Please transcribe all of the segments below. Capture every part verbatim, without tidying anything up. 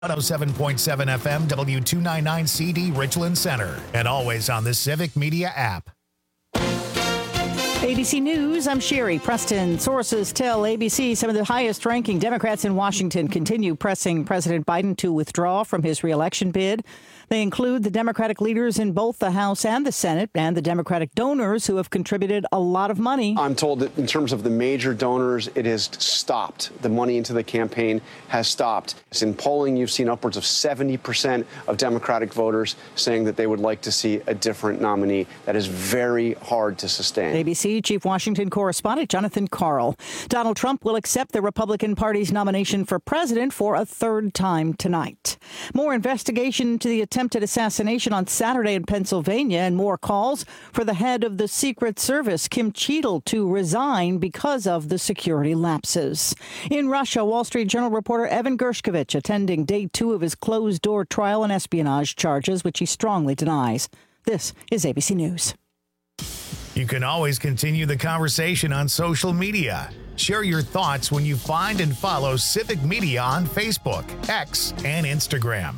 one oh seven point seven F M, W two ninety-nine C D, Richland Center, and always on the Civic Media app. A B C News, I'm Sherry Preston. Sources tell A B C some of the highest-ranking Democrats in Washington continue pressing President Biden to withdraw from his reelection bid. They include the Democratic leaders in both the House and the Senate and the Democratic donors who have contributed a lot of money. I'm told that in terms of the major donors, it has stopped. The money into the campaign has stopped. In polling, you've seen upwards of seventy percent of Democratic voters saying that they would like to see a different nominee. That is very hard to sustain. A B C Chief Washington correspondent Jonathan Karl. Donald Trump will accept the Republican Party's nomination for president for a third time tonight. More investigation into the attempted assassination on Saturday in Pennsylvania and more calls for the head of the Secret Service, Kim Cheadle, to resign because of the security lapses. In Russia, Wall Street Journal reporter Evan Gershkovich attending day two of his closed-door trial on espionage charges, which he strongly denies. This is A B C News. You can always continue the conversation on social media. Share your thoughts when you find and follow Civic Media on Facebook, X, and Instagram.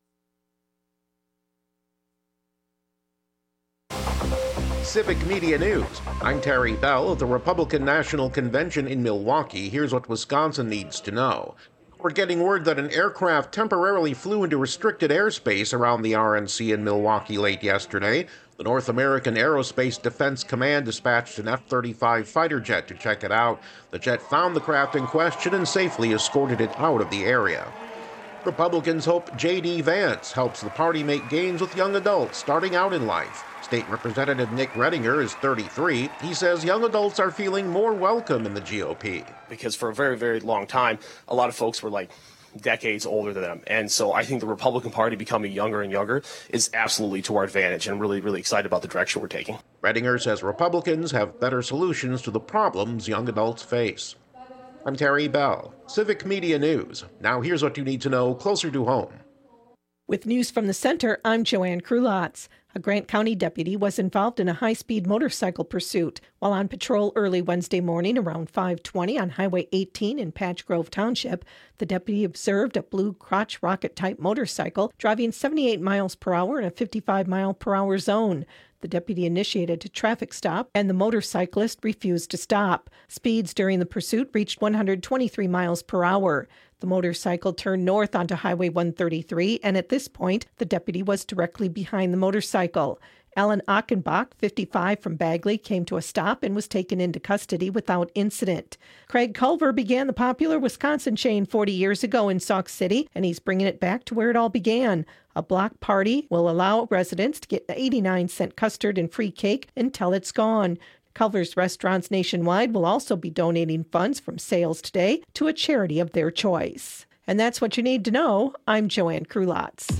Civic Media News. I'm Terry Bell of the Republican National Convention in Milwaukee. Here's what Wisconsin needs to know. We're getting word that an aircraft temporarily flew into restricted airspace around the R N C in Milwaukee late yesterday. The North American Aerospace Defense Command dispatched an F thirty-five fighter jet to check it out. The jet found the craft in question and safely escorted it out of the area. Republicans hope J D. Vance helps the party make gains with young adults starting out in life. State Representative Nick Rettinger is thirty-three. He says young adults are feeling more welcome in the G O P. Because for a very, very long time, a lot of folks were like decades older than them. And so I think the Republican Party becoming younger and younger is absolutely to our advantage, and I'm really, really excited about the direction we're taking. Rettinger says Republicans have better solutions to the problems young adults face. I'm Terry Bell, Civic Media News. Now here's what you need to know closer to home. With news from the center, I'm Joanne Krulotz. A Grant County deputy was involved in a high-speed motorcycle pursuit. While on patrol early Wednesday morning around five twenty on Highway eighteen in Patch Grove Township, the deputy observed a blue crotch rocket-type motorcycle driving seventy-eight miles per hour in a fifty-five mile per hour zone. The deputy initiated a traffic stop, and the motorcyclist refused to stop. Speeds during the pursuit reached one hundred twenty-three miles per hour. The motorcycle turned north onto Highway one thirty-three, and at this point, the deputy was directly behind the motorcycle. Alan Achenbach, fifty-five, from Bagley, came to a stop and was taken into custody without incident. Craig Culver began the popular Wisconsin chain forty years ago in Sauk City, and he's bringing it back to where it all began. A block party will allow residents to get eighty-nine cent custard and free cake until it's gone. Culver's restaurants nationwide will also be donating funds from sales today to a charity of their choice. And that's what you need to know. I'm Joanne Krulotz.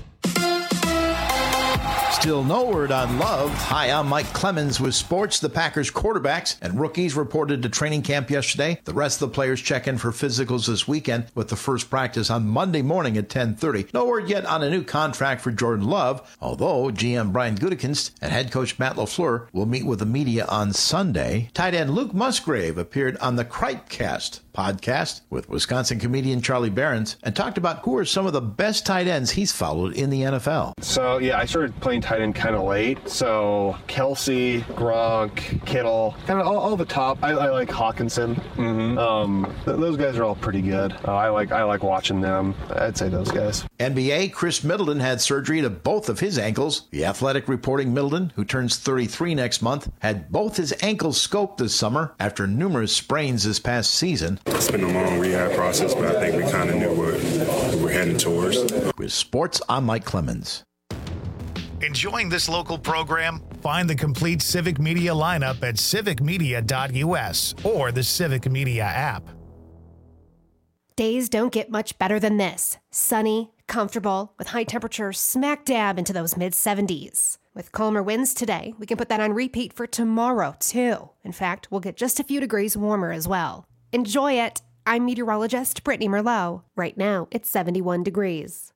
Still no word on Love. Hi, I'm Mike Clemens with sports. The Packers quarterbacks and rookies reported to training camp yesterday. The rest of the players check in for physicals this weekend with the first practice on Monday morning at ten thirty. No word yet on a new contract for Jordan Love, although G M Brian Gutekunst and head coach Matt LaFleur will meet with the media on Sunday. Tight end Luke Musgrave appeared on the Cripecast podcast with Wisconsin comedian Charlie Berens and talked about who are some of the best tight ends he's followed in the N F L. So, yeah, I started playing tight end kind of late. So, Kelsey, Gronk, Kittle, kind of all, all the top. I, I like Hawkinson. Mm-hmm. Um, th- those guys are all pretty good. Uh, I like I like watching them. I'd say those guys. N B A, Chris Middleton had surgery to both of his ankles. The Athletic reporting Middleton, who turns thirty-three next month, had both his ankles scoped this summer after numerous sprains this past season. It's been a long rehab process, but I think we kind of knew what we were heading towards. With sports, I'm Mike Clemens. Enjoying this local program? Find the complete Civic Media lineup at civic media dot u s or the Civic Media app. Days don't get much better than this. Sunny, comfortable, with high temperatures smack dab into those mid seventies. With calmer winds today, we can put that on repeat for tomorrow, too. In fact, we'll get just a few degrees warmer as well. Enjoy it. I'm meteorologist Brittany Merlot. Right now, it's seventy-one degrees.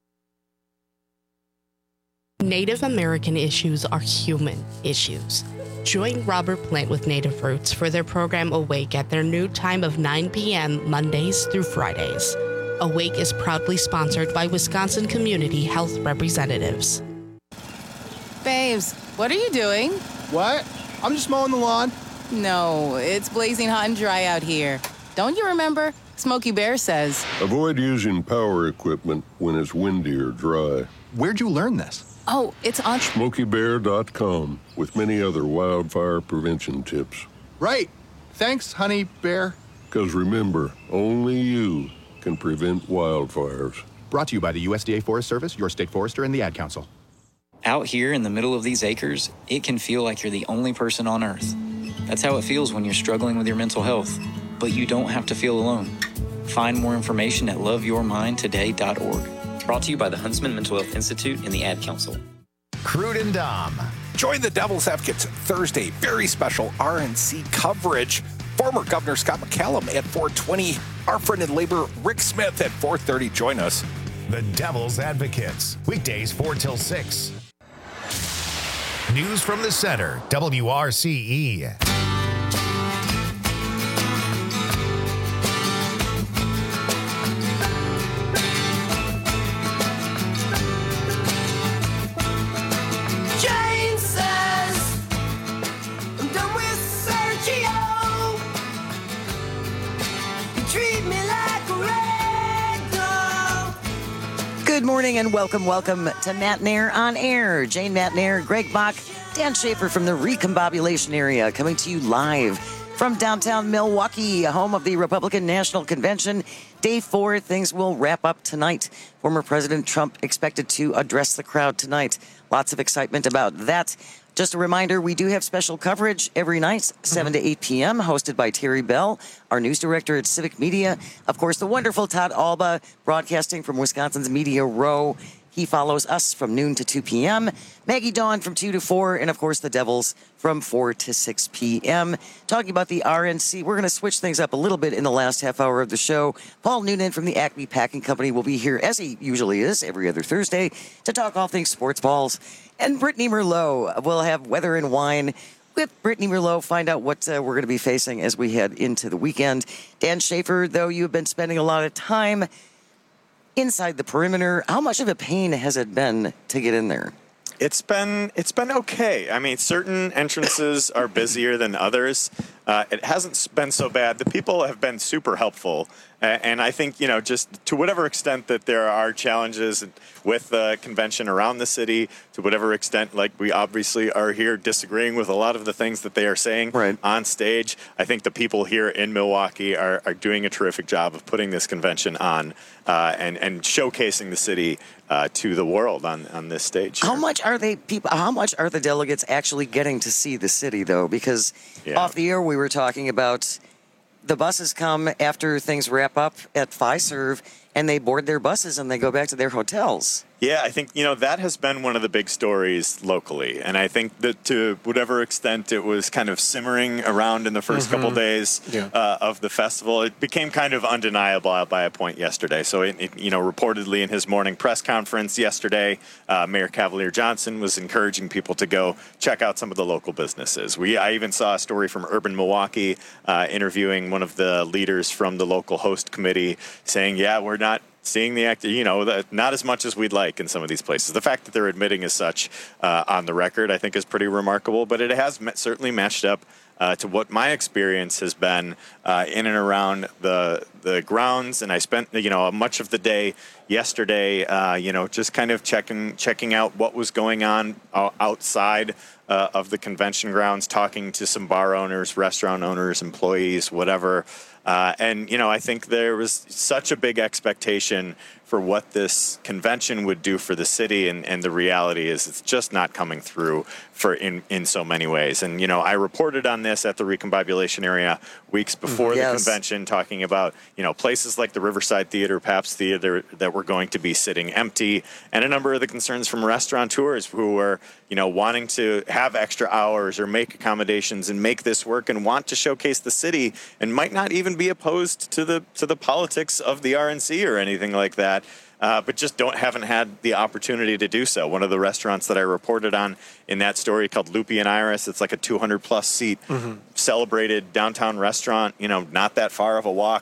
Native American issues are human issues. Join Robert Plant with Native Roots for their program Awake at their new time of nine p.m. Mondays through Fridays. Awake is proudly sponsored by Wisconsin Community Health Representatives. Babes, what are you doing? What? I'm just mowing the lawn. No, it's blazing hot and dry out here. Don't you remember? Smokey Bear says, avoid using power equipment when it's windy or dry. Where'd you learn this? Oh, it's on smokey bear dot com with many other wildfire prevention tips. Right. Thanks, honey bear. Because remember, only you can prevent wildfires. Brought to you by the U S D A Forest Service, your state forester, and the Ad Council. Out here in the middle of these acres, it can feel like you're the only person on Earth. That's how it feels when you're struggling with your mental health. But you don't have to feel alone. Find more information at love your mind today dot org. Brought to you by the Huntsman Mental Health Institute and the Ad Council. Crude and Dom. Join the Devil's Advocates Thursday. Very special R N C coverage. Former Governor Scott McCallum at four twenty. Our friend in labor, Rick Smith, at four thirty. Join us. The Devil's Advocates. Weekdays four till six. News from the Center. W R C E. Good morning and welcome, welcome to Matt Nair on Air. Jane Matt Nair, Greg Bach, Dan Schaefer from the Recombobulation area coming to you live from downtown Milwaukee, home of the Republican National Convention. Day four, things will wrap up tonight. Former President Trump expected to address the crowd tonight. Lots of excitement about that. Just a reminder, we do have special coverage every night, seven to eight p.m., hosted by Terry Bell, our news director at Civic Media. Of course, the wonderful Todd Alba, broadcasting from Wisconsin's Media Row. He follows us from noon to two p.m., Maggie Dawn from two to four, and of course the Devils from four to six p.m. Talking about the R N C, we're going to switch things up a little bit in the last half hour of the show. Paul Noonan from the Acme Packing Company will be here, as he usually is, every other Thursday, to talk all things sports balls. And Brittany Merlot will have weather and wine with Brittany Merlot, find out what uh, we're going to be facing as we head into the weekend. Dan Schaefer, though you've been spending a lot of time inside the perimeter, how much of a pain has it been to get in there? It's been it's been okay. I mean, certain entrances are busier than others. Uh, it hasn't been so bad. The people have been super helpful. Uh, and I think, you know, just to whatever extent that there are challenges with the convention around the city, to whatever extent, like we obviously are here disagreeing with a lot of the things that they are saying right. on stage, I think the people here in Milwaukee are, are doing a terrific job of putting this convention on uh, and, and showcasing the city uh, to the world on, on this stage. How much are they people? How much are the delegates actually getting to see the city, though? Because yeah. off the air we were talking about the buses come after things wrap up at Fiserv, and they board their buses and they go back to their hotels. Yeah, I think, you know, that has been one of the big stories locally. And I think that to whatever extent it was kind of simmering around in the first mm-hmm. couple days yeah. uh, of the festival, it became kind of undeniable by a point yesterday. So, it, it, you know, reportedly in his morning press conference yesterday, uh, Mayor Cavalier Johnson was encouraging people to go check out some of the local businesses. We I even saw a story from Urban Milwaukee uh, interviewing one of the leaders from the local host committee saying, yeah, we're not seeing the act, you know, the, not as much as we'd like in some of these places. The fact that they're admitting as such uh, on the record, I think, is pretty remarkable. But it has met, certainly matched up uh, to what my experience has been uh, in and around the the grounds. And I spent, you know, much of the day yesterday, uh, you know, just kind of checking checking out what was going on outside uh, of the convention grounds, talking to some bar owners, restaurant owners, employees, whatever. Uh, and, you know, I think there was such a big expectation for what this convention would do for the city. And, and the reality is it's just not coming through for in, in so many ways. And, you know, I reported on this at the Recombobulation area weeks before yes. the convention, talking about, you know, places like the Riverside Theater, Pabst Theater that were going to be sitting empty, and a number of the concerns from restaurateurs who were, you know, wanting to have extra hours or make accommodations and make this work and want to showcase the city and might not even be opposed to the to the politics of the R N C or anything like that. Uh, but just don't haven't had the opportunity to do so. One of the restaurants that I reported on in that story called Loopy and Iris, it's like a two hundred plus seat mm-hmm. celebrated downtown restaurant, you know, not that far of a walk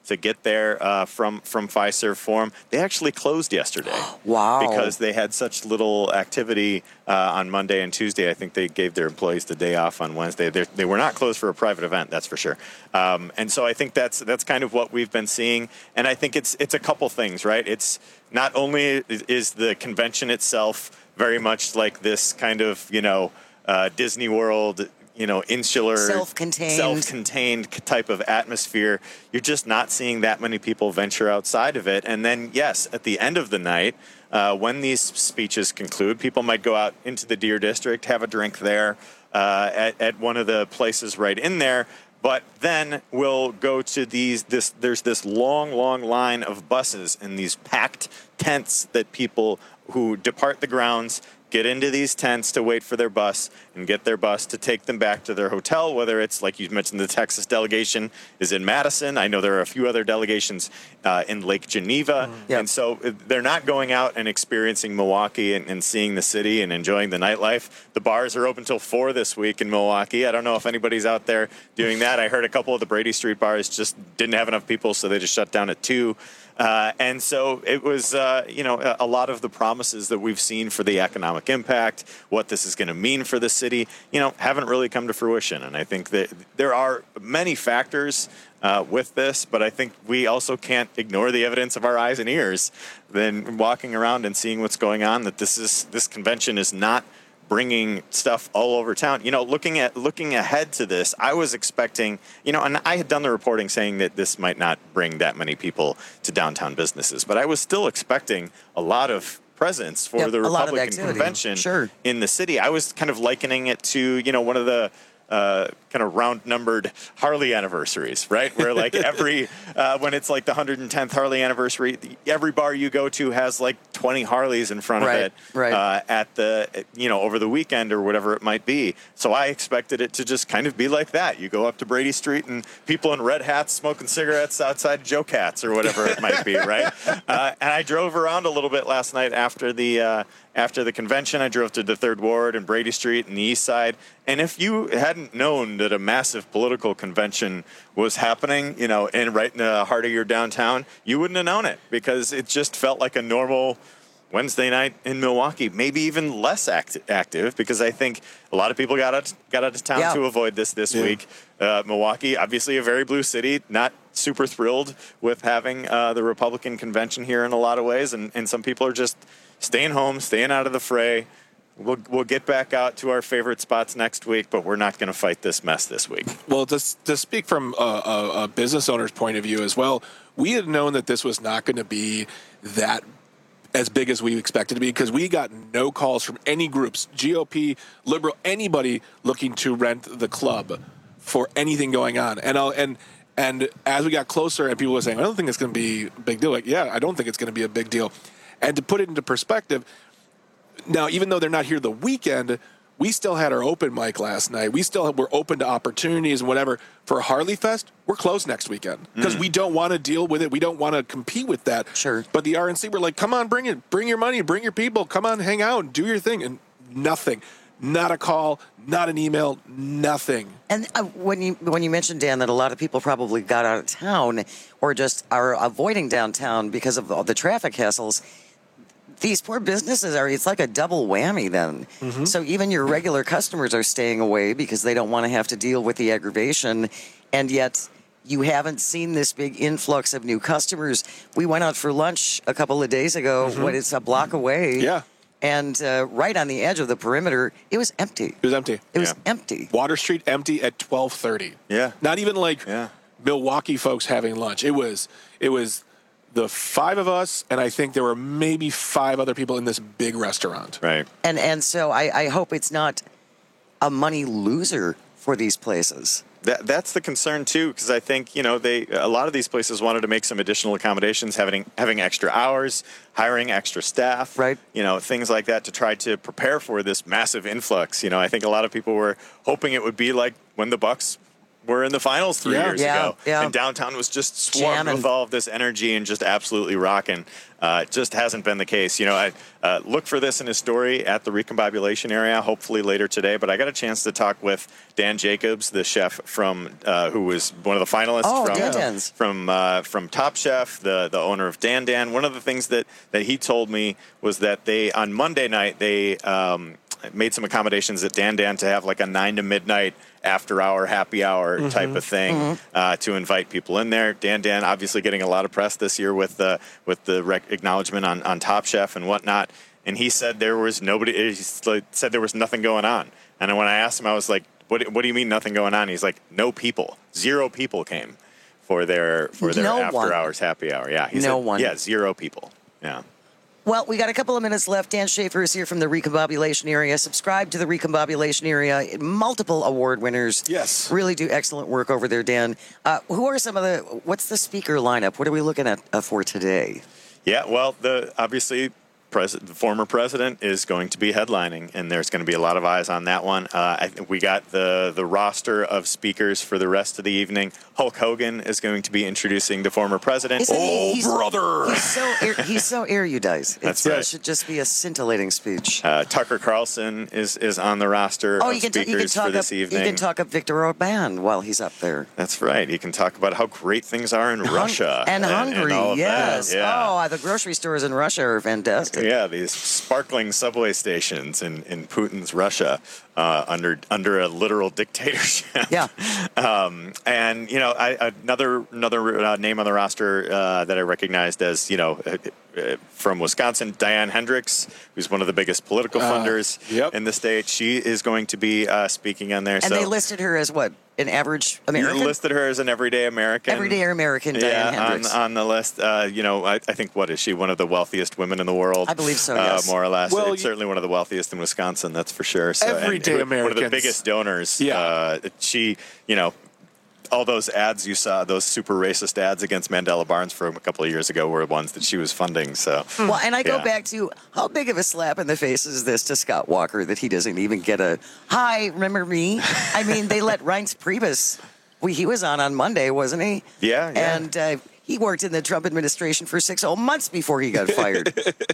to get there uh, from from Fiserv Forum. They actually closed yesterday. Wow! Because they had such little activity uh, on Monday and Tuesday. I think they gave their employees the day off on Wednesday. They're, they were not closed for a private event, that's for sure. Um, and so I think that's that's kind of what we've been seeing. And I think it's it's a couple things, right? It's not only is the convention itself very much like this kind of, you know, uh, Disney World, you know, insular, self-contained. self-contained type of atmosphere. You're just not seeing that many people venture outside of it. And then, yes, at the end of the night, uh, when these speeches conclude, people might go out into the Deer District, have a drink there uh, at, at one of the places right in there. But then we'll go to these, this, there's this long, long line of buses and these packed tents that people who depart the grounds get into these tents to wait for their bus and get their bus to take them back to their hotel, whether it's, like you mentioned, the Texas delegation is in Madison. I know there are a few other delegations uh, in Lake Geneva. Mm. Yep. And so they're not going out and experiencing Milwaukee and, and seeing the city and enjoying the nightlife. The bars are open till four this week in Milwaukee. I don't know if anybody's out there doing that. I heard a couple of the Brady Street bars just didn't have enough people, so they just shut down at two. Uh, and so it was, uh, you know, a, a lot of the promises that we've seen for the economic impact, what this is going to mean for the city, you know, haven't really come to fruition. And I think that there are many factors uh, with this, but I think we also can't ignore the evidence of our eyes and ears. Then walking around and seeing what's going on, that this is this convention is not bringing stuff all over town. You know, looking at looking ahead to this, I was expecting, you know, and I had done the reporting saying that this might not bring that many people to downtown businesses, but I was still expecting a lot of presence for yep, the Republican convention sure. in the city. I was kind of likening it to, you know, one of the uh, kind of round-numbered Harley anniversaries, right? Where like every, uh, when it's like the one hundred tenth Harley anniversary, every bar you go to has like twenty Harleys in front right, of it right. uh, at the, you know, over the weekend or whatever it might be. So I expected it to just kind of be like that. You go up to Brady Street and people in red hats smoking cigarettes outside Joe Katz or whatever it might be, right? Uh, and I drove around a little bit last night after the uh, after the convention. I drove to the Third Ward and Brady Street and the East Side. And if you hadn't known that a massive political convention was happening, you know, in right in the heart of your downtown, you wouldn't have known it because it just felt like a normal Wednesday night in Milwaukee, maybe even less act- active because I think a lot of people got out, got out of town yeah. to avoid this this yeah. week. Uh, Milwaukee, obviously a very blue city, not super thrilled with having uh, the Republican convention here in a lot of ways, and, and some people are just staying home, staying out of the fray. We'll we'll get back out to our favorite spots next week, but we're not going to fight this mess this week. Well, to, to speak from a, a, a business owner's point of view as well, we had known that this was not going to be that as big as we expected to be because we got no calls from any groups, G O P, Liberal, anybody looking to rent the club for anything going on. And I'll, and and as we got closer and people were saying, I don't think it's going to be a big deal. Like, yeah, I don't think it's going to be a big deal. And to put it into perspective, now, even though they're not here the weekend, we still had our open mic last night. We still were open to opportunities and whatever. For Harley Fest, we're closed next weekend because mm. we don't want to deal with it. We don't want to compete with that. Sure. But the R N C were like, come on, bring it. Bring your money. Bring your people. Come on, hang out and do your thing. And nothing. Not a call. Not an email. Nothing. And uh, when you when you mentioned, Dan, that a lot of people probably got out of town or just are avoiding downtown because of all the traffic hassles, these poor businesses are, it's like a double whammy then. Mm-hmm. So even your regular customers are staying away because they don't want to have to deal with the aggravation. And yet you haven't seen this big influx of new customers. We went out for lunch a couple of days ago, mm-hmm. when it's a block away. Yeah. And uh, right on the edge of the perimeter, it was empty. It was empty. It yeah. was empty. Water Street empty at twelve thirty. Yeah. Not even like yeah. Milwaukee folks having lunch. It was, it was, the five of us, and I think there were maybe five other people in this big restaurant. Right. And and so I, I hope it's not a money loser for these places. That, that's the concern, too, because I think, you know, they a lot of these places wanted to make some additional accommodations, having having extra hours, hiring extra staff, right? You know, things like that to try to prepare for this massive influx. You know, I think a lot of people were hoping it would be like when the Bucks were in the finals three Yeah. years Yeah, ago. yeah. And downtown was just swarmed Jamming. with all of this energy and just absolutely rocking. Uh, it just hasn't been the case. You know, I uh, look for this in his story at the recombobulation area, hopefully later today. But I got a chance to talk with Dan Jacobs, the chef from uh, who was one of the finalists Oh, from Dan Dan's. from uh, from Top Chef, the the owner of Dan Dan. One of the things that that he told me was that they on Monday night they um, made some accommodations at Dan Dan to have like a nine to midnight after hour happy hour Mhm. type of thing Mhm. uh, to invite people in there. Dan Dan obviously getting a lot of press this year with the with the rec- acknowledgement on, on Top Chef and whatnot. And he said there was nobody. He said there was nothing going on. And when I asked him, I was like, "What? What do you mean nothing going on?" He's like, "No people. Zero people came for their for their No after one. hours happy hour." Yeah, he No said, one. Yeah, zero people. Yeah. Well, we got a couple of minutes left. Dan Schaefer is here from the Recombobulation Area. Subscribe to the Recombobulation Area. Multiple award winners. Yes. Really do excellent work over there, Dan. Uh, who are some of the, what's the speaker lineup? What are we looking at uh, for today? Yeah, well, the obviously pres- the former president is going to be headlining, and there's going to be a lot of eyes on that one. Uh, I think we got the the roster of speakers for the rest of the evening. Hulk Hogan is going to be introducing the former president. Isn't he- he's- brother! He's so, er, he's so erudite. That's It right. should just be a scintillating speech. Uh, Tucker Carlson is, is on the roster Oh, of you can, t- speakers you can for talk this up, evening. you can talk up Victor Orban while he's up there. That's right. He can talk about how great things are in Hung- Russia and Hungary, all of yes. that. Yeah. Oh, the grocery stores in Russia are fantastic. Yeah, these sparkling subway stations in, in Putin's Russia uh, under under a literal dictatorship. Yeah. um, and you know, I, another another uh, name on the roster uh, that I recognized as you know uh, uh, from Wisconsin, Diane Hendricks, who's one of the biggest political Uh, funders in the state. She is going to be uh, speaking on there. And so they listed her as what? An average American? You listed her as an everyday American. Everyday American, Diane yeah, Hendricks. on, on the list. Uh, you know, I, I think, what is she? One of the wealthiest women in the world? I believe so, uh, yes. More or less. Well, It's certainly one of the wealthiest in Wisconsin, that's for sure. So, and Everyday One of the Americans. biggest donors. Yeah. Uh, she, you know, all those ads you saw, those super racist ads against Mandela Barnes from a couple of years ago were ones that she was funding. So, Well, and I go yeah. back to how big of a slap in the face is this to Scott Walker that he doesn't even get a hi, remember me? I mean, they let Reince Priebus, we, he was on on Monday, wasn't he? Yeah, yeah. And uh, he worked in the Trump administration for six whole months before he got fired.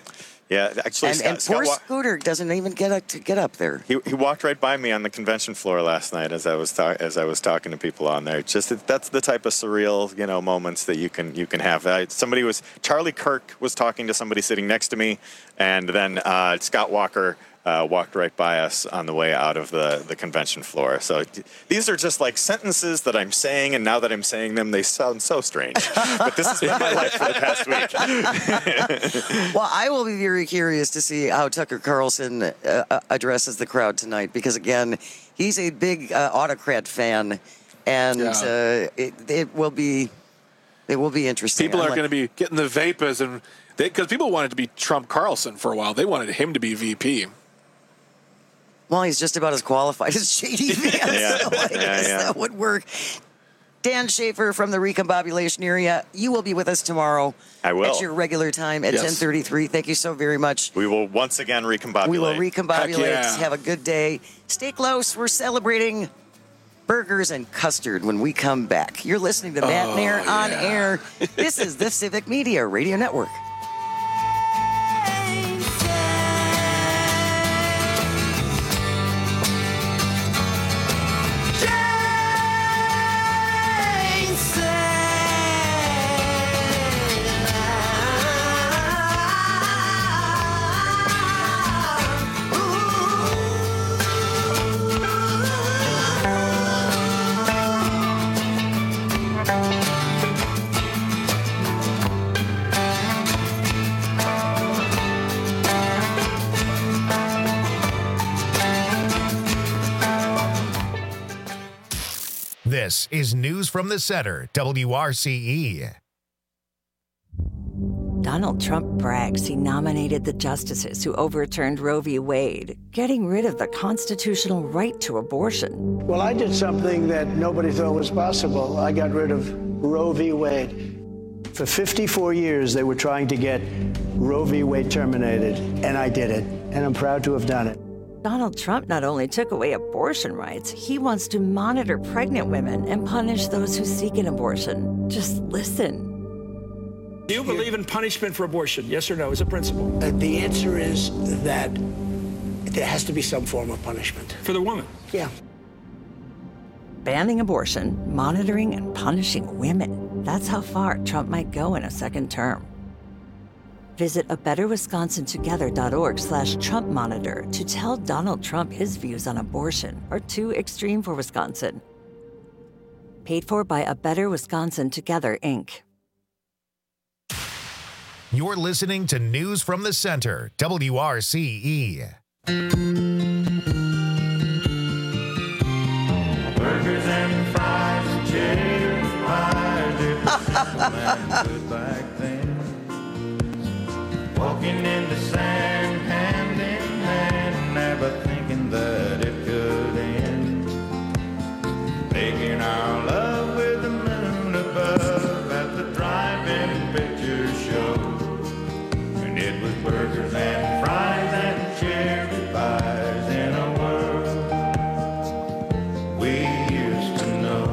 Yeah, actually, and Scott, and poor Scott Wa- Scooter doesn't even get up to get up there. He, he walked right by me on the convention floor last night as I was ta- as I was talking to people on there. Just that's the type of surreal, you know, moments that you can you can have. Uh, somebody was Charlie Kirk was talking to somebody sitting next to me, and then uh, Scott Walker uh, walked right by us on the way out of the, the convention floor. So these are just like sentences that I'm saying, and now that I'm saying them, they sound so strange. But this has been my life for the past week. Well, I will be very curious to see how Tucker Carlson uh, addresses the crowd tonight because, again, he's a big uh, autocrat fan, and Yeah. uh, it, it will be it will be interesting. People I'm are like- going to be getting the vapors, and because people wanted to be Trump Carlson for a while, they wanted him to be V P. Well, he's just about as qualified as J D Vance, Yeah. so I Yeah, guess yeah. that would work. Dan Schaefer from the Recombobulation Area, you will be with us tomorrow. I will. At your regular time at Yes. ten thirty-three. Thank you so very much. We will once again recombobulate. We will recombobulate. Heck yeah. Have a good day. Stay close. We're celebrating burgers and custard when we come back. You're listening to Matt Oh, Nair on air. This is the Civic Media Radio Network. This is News from the Center, W R C E. Donald Trump brags he nominated the justices who overturned Roe v. Wade, getting rid of the constitutional right to abortion. Well, I did something that nobody thought was possible. I got rid of Roe v. Wade. For fifty-four years, they were trying to get Roe v. Wade terminated, and I did it, and I'm proud to have done it. Donald Trump not only took away abortion rights, he wants to monitor pregnant women and punish those who seek an abortion. Just listen. Do you believe in punishment for abortion? Yes or no, as a principle? Uh, the answer is that there has to be some form of punishment. For the woman? Yeah. Banning abortion, monitoring, and punishing women. That's how far Trump might go in a second term. Visit a better wisconsin together dot org slash Trump monitor to tell Donald Trump his views on abortion are too extreme for Wisconsin. Paid for by A Better Wisconsin Together, Incorporated. You're listening to News from the Center, W R C E. Burgers and fries and cherry pies, it was simple and good back then. Walking in the sand, hand in hand, never thinking that it could end. Making our love with the moon above at the drive-in picture show. And it was burgers and fries and cherry pies in a world we used to know.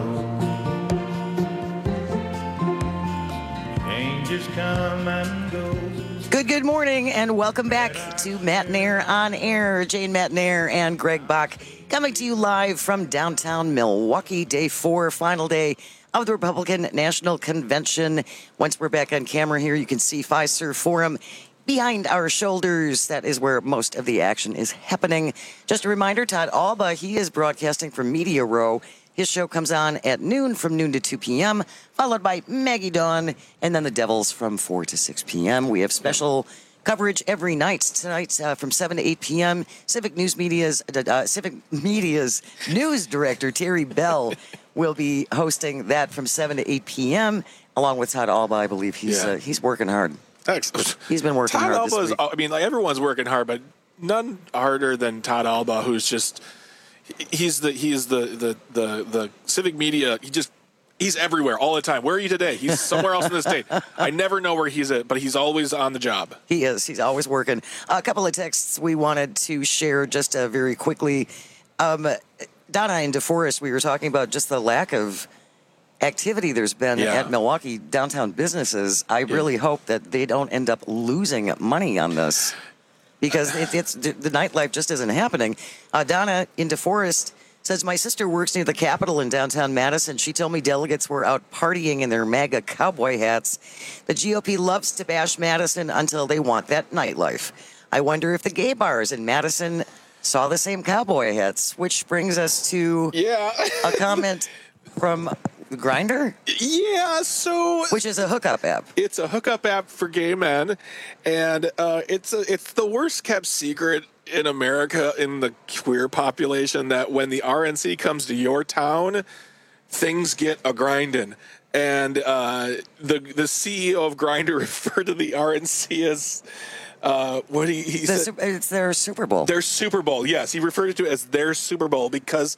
Changes come and go. Good, good morning, and welcome back to Matt Nair on Air. Jane Matt Nair and Greg Bach coming to you live from downtown Milwaukee, day four, final day of the Republican National Convention. Once we're back on camera here, you can see Fiserv Forum behind our shoulders. That is where most of the action is happening. Just a reminder, Todd Alba, he is broadcasting from Media Row. His show comes on at noon from noon to two p.m., followed by Maggie Dawn, and then the Devils from four to six p.m. We have special coverage every night. Tonight uh, from seven to eight p.m., Civic News Media's uh, Civic Media's news director, Terry Bell, will be hosting that from seven to eight p.m., along with Todd Alba. I believe he's Yeah. uh, he's working hard. Excellent. He's been working Todd hard this Alba is, week. I mean, like everyone's working hard, but none harder than Todd Alba, who's just he's the he's the the the, the civic media. He just he's everywhere all the time. Where are you today? He's somewhere else in the state. I never know where he's at, but he's always on the job. He is. He's always working. A couple of texts we wanted to share just uh, very quickly. Um, Donna and DeForest, we were talking about just the lack of activity there's been Yeah. at Milwaukee downtown businesses. I really hope that they don't end up losing money on this, because it, it's the nightlife just isn't happening. Uh, Donna in DeForest says, my sister works near the Capitol in downtown Madison. She told me delegates were out partying in their MAGA cowboy hats. The G O P loves to bash Madison until they want that nightlife. I wonder if the gay bars in Madison saw the same cowboy hats, which brings us to yeah. a comment from Grindr? Yeah, so which is a hookup app. It's a hookup app for gay men, and uh, it's a, it's the worst kept secret in America in the queer population that when the R N C comes to your town, things get a grindin'. And uh, the the C E O of Grindr referred to the R N C as uh, what he, he the, said. It's their Super Bowl. Their Super Bowl, yes. He referred to it as their Super Bowl because,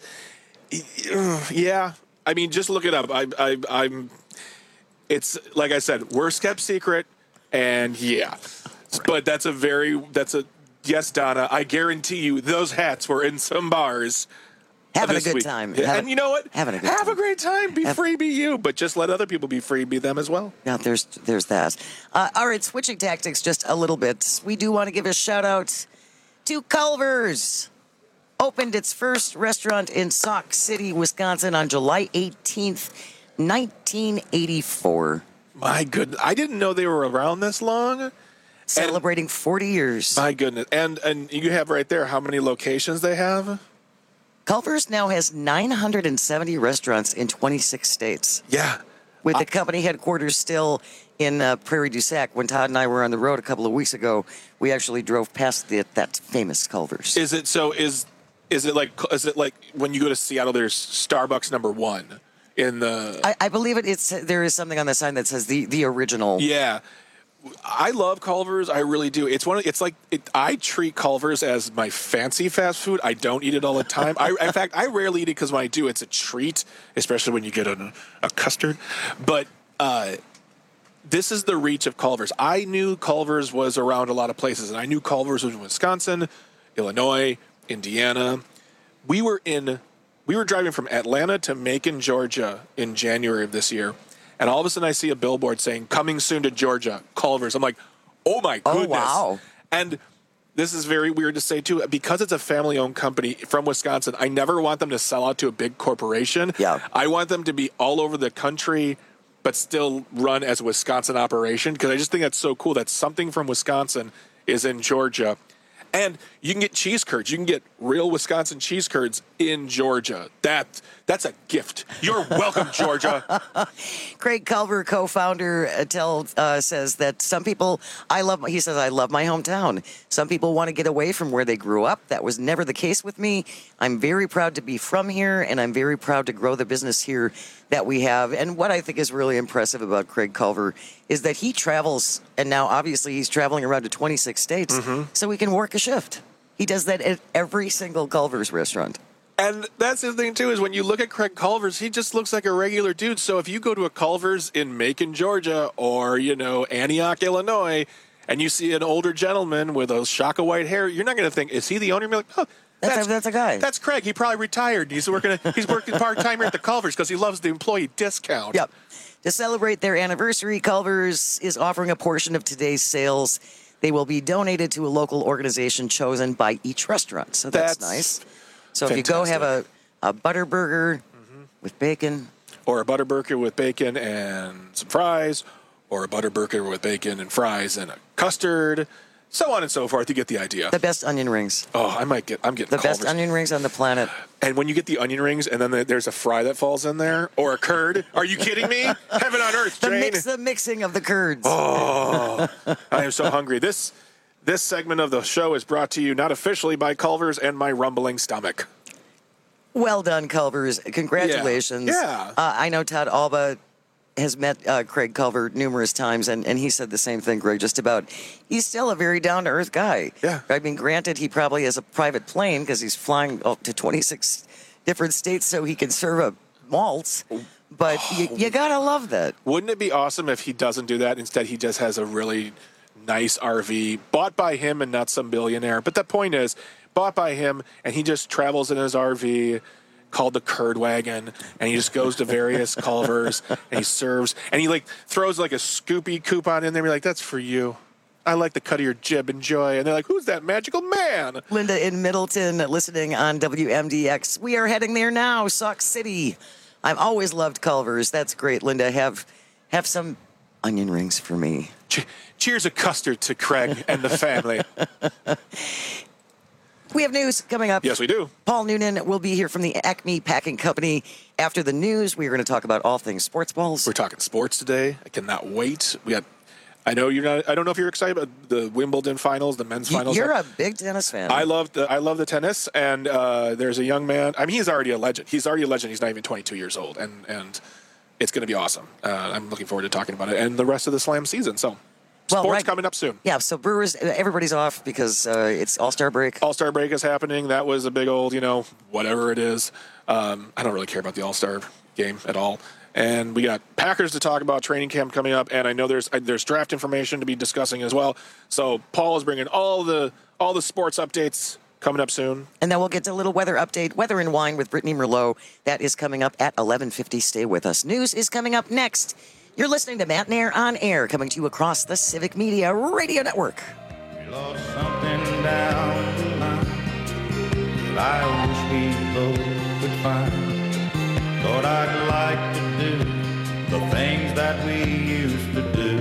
uh, yeah. I mean, just look it up. I, I, I'm. It's like I said, worst kept secret, and yeah. But that's a very that's a yes, Donna. I guarantee you, those hats were in some bars. Having a this good week. time. Yeah, Having- and you know what? having a good Have time. a great time. Be Have- free, be you. But just let other people be free, be them as well. Yeah, there's there's that. Uh, all right, switching tactics just a little bit. We do want to give a shout out to Culver's. Opened its first restaurant in Sauk City, Wisconsin on July eighteenth, nineteen eighty-four. My goodness, I didn't know they were around this long. Celebrating forty years. My goodness, and and you have right there how many locations they have. Culver's now has nine hundred seventy restaurants in twenty-six states. Yeah. With the company headquarters still in uh, Prairie du Sac. When Todd and I were on the road a couple of weeks ago, we actually drove past the, that famous Culver's. Is it so? Is is it like is it like when you go to Seattle? There's Starbucks number one in the. I, I believe it. It's there is something on the sign that says the the original. Yeah. I love Culver's. I really do. It's one. Of, it's like it, I treat Culver's as my fancy fast food. I don't eat it all the time. I, in fact, I rarely eat it because when I do, it's a treat, especially when you get a, a custard. But uh, this is the reach of Culver's. I knew Culver's was around a lot of places, and I knew Culver's was in Wisconsin, Illinois, Indiana. We were in, we were driving from Atlanta to Macon, Georgia in January of this year. And all of a sudden I see a billboard saying, coming soon to Georgia, Culver's. I'm like, oh my goodness. Oh, wow. And this is very weird to say too, because it's a family-owned company from Wisconsin, I never want them to sell out to a big corporation. Yeah. I want them to be all over the country, but still run as a Wisconsin operation, because I just think that's so cool that something from Wisconsin is in Georgia. And you can get cheese curds. You can get real Wisconsin cheese curds in Georgia. That that's a gift. You're welcome, Georgia. Craig Culver, co-founder, uh, tell uh, says that some people, I love. He says, I love my hometown. Some people want to get away from where they grew up. That was never the case with me. I'm very proud to be from here, and I'm very proud to grow the business here that we have. And what I think is really impressive about Craig Culver is that he travels, and now obviously he's traveling around to twenty-six states, Mm-hmm. so he can work a shift. He does that at every single Culver's restaurant. And that's the thing, too, is when you look at Craig Culver's, he just looks like a regular dude. So if you go to a Culver's in Macon, Georgia, or, you know, Antioch, Illinois, and you see an older gentleman with a shock of white hair, you're not going to think, is he the owner? You're like, oh, That's, that's, a, that's a guy. that's Craig. He probably retired. He's working He's working part-time here at the Culver's because he loves the employee discount. Yep. To celebrate their anniversary, Culver's is offering a portion of today's sales. They will be donated to a local organization chosen by each restaurant. So that's, That's nice. So if you go have a, a butter burger Mm-hmm. with bacon, Or a butter burger with bacon and some fries, or a butter burger with bacon and fries and a custard, so on and so forth. You get the idea. the best onion rings. Oh, I might get, I'm getting The best Culver's. onion rings on the planet. And when you get the onion rings and then the, there's a fry that falls in there, or a curd, are you kidding me? Heaven on earth, The Jane. mix, the mixing of the curds. Oh, I am so hungry. This this segment of the show is brought to you not officially by Culver's and my rumbling stomach. Well done, Culver's. Congratulations. Yeah. Yeah. Uh, I know Todd Alba has met uh, Craig Culver numerous times, and, and he said the same thing, Greg, just about he's still a very down-to-earth guy. Yeah. I mean, granted, he probably has a private plane because he's flying up to twenty-six different states so he can serve a malts, but you, you got to love that. Wouldn't it be awesome if he doesn't do that? Instead, he just has a really nice R V bought by him and not some billionaire. But the point is, bought by him, and he just travels in his R V called the Curd Wagon, and he just goes to various Culvers, and he serves, and he like throws like a Scoopy coupon in there. You're like, that's for you. I like the cut of your jib, enjoy. And they're like, who's that magical man? Linda in Middleton listening on W M D X. We are heading there now, Sauk City. I've always loved Culver's. That's great, Linda. Have have some onion rings for me. Che- cheers a custard to Craig and the family. We have news coming up. Yes, we do. Paul Noonan will be here from the Acme Packing Company. After the news, we are going to talk about all things sports balls. We're talking sports today. I cannot wait. We got. I know you're not. I don't know if you're excited about the Wimbledon finals, the men's finals. You're a big tennis fan. I love the. I love the tennis, and uh, there's a young man. I mean, he's already a legend. He's already a legend. He's not even twenty-two years old, and and it's going to be awesome. Uh, I'm looking forward to talking about it and the rest of the Slam season. So. Well, Sports right. coming up soon. Yeah, so Brewers, everybody's off because uh, it's All-Star break. All-Star break is happening. That was a big old, you know, whatever it is. Um, I don't really care about the All-Star game at all. And we got Packers to talk about, training camp coming up, and I know there's there's draft information to be discussing as well. So Paul is bringing all the all the sports updates coming up soon. And then we'll get to a little weather update, Weather and Wine with Brittany Merlot. That is coming up at eleven fifty. Stay with us. News is coming up next. You're listening to Matt Nair on Air, coming to you across the Civic Media Radio Network. We lost something down the line that I wish we both could find. Thought I'd like to do the things that we used to do.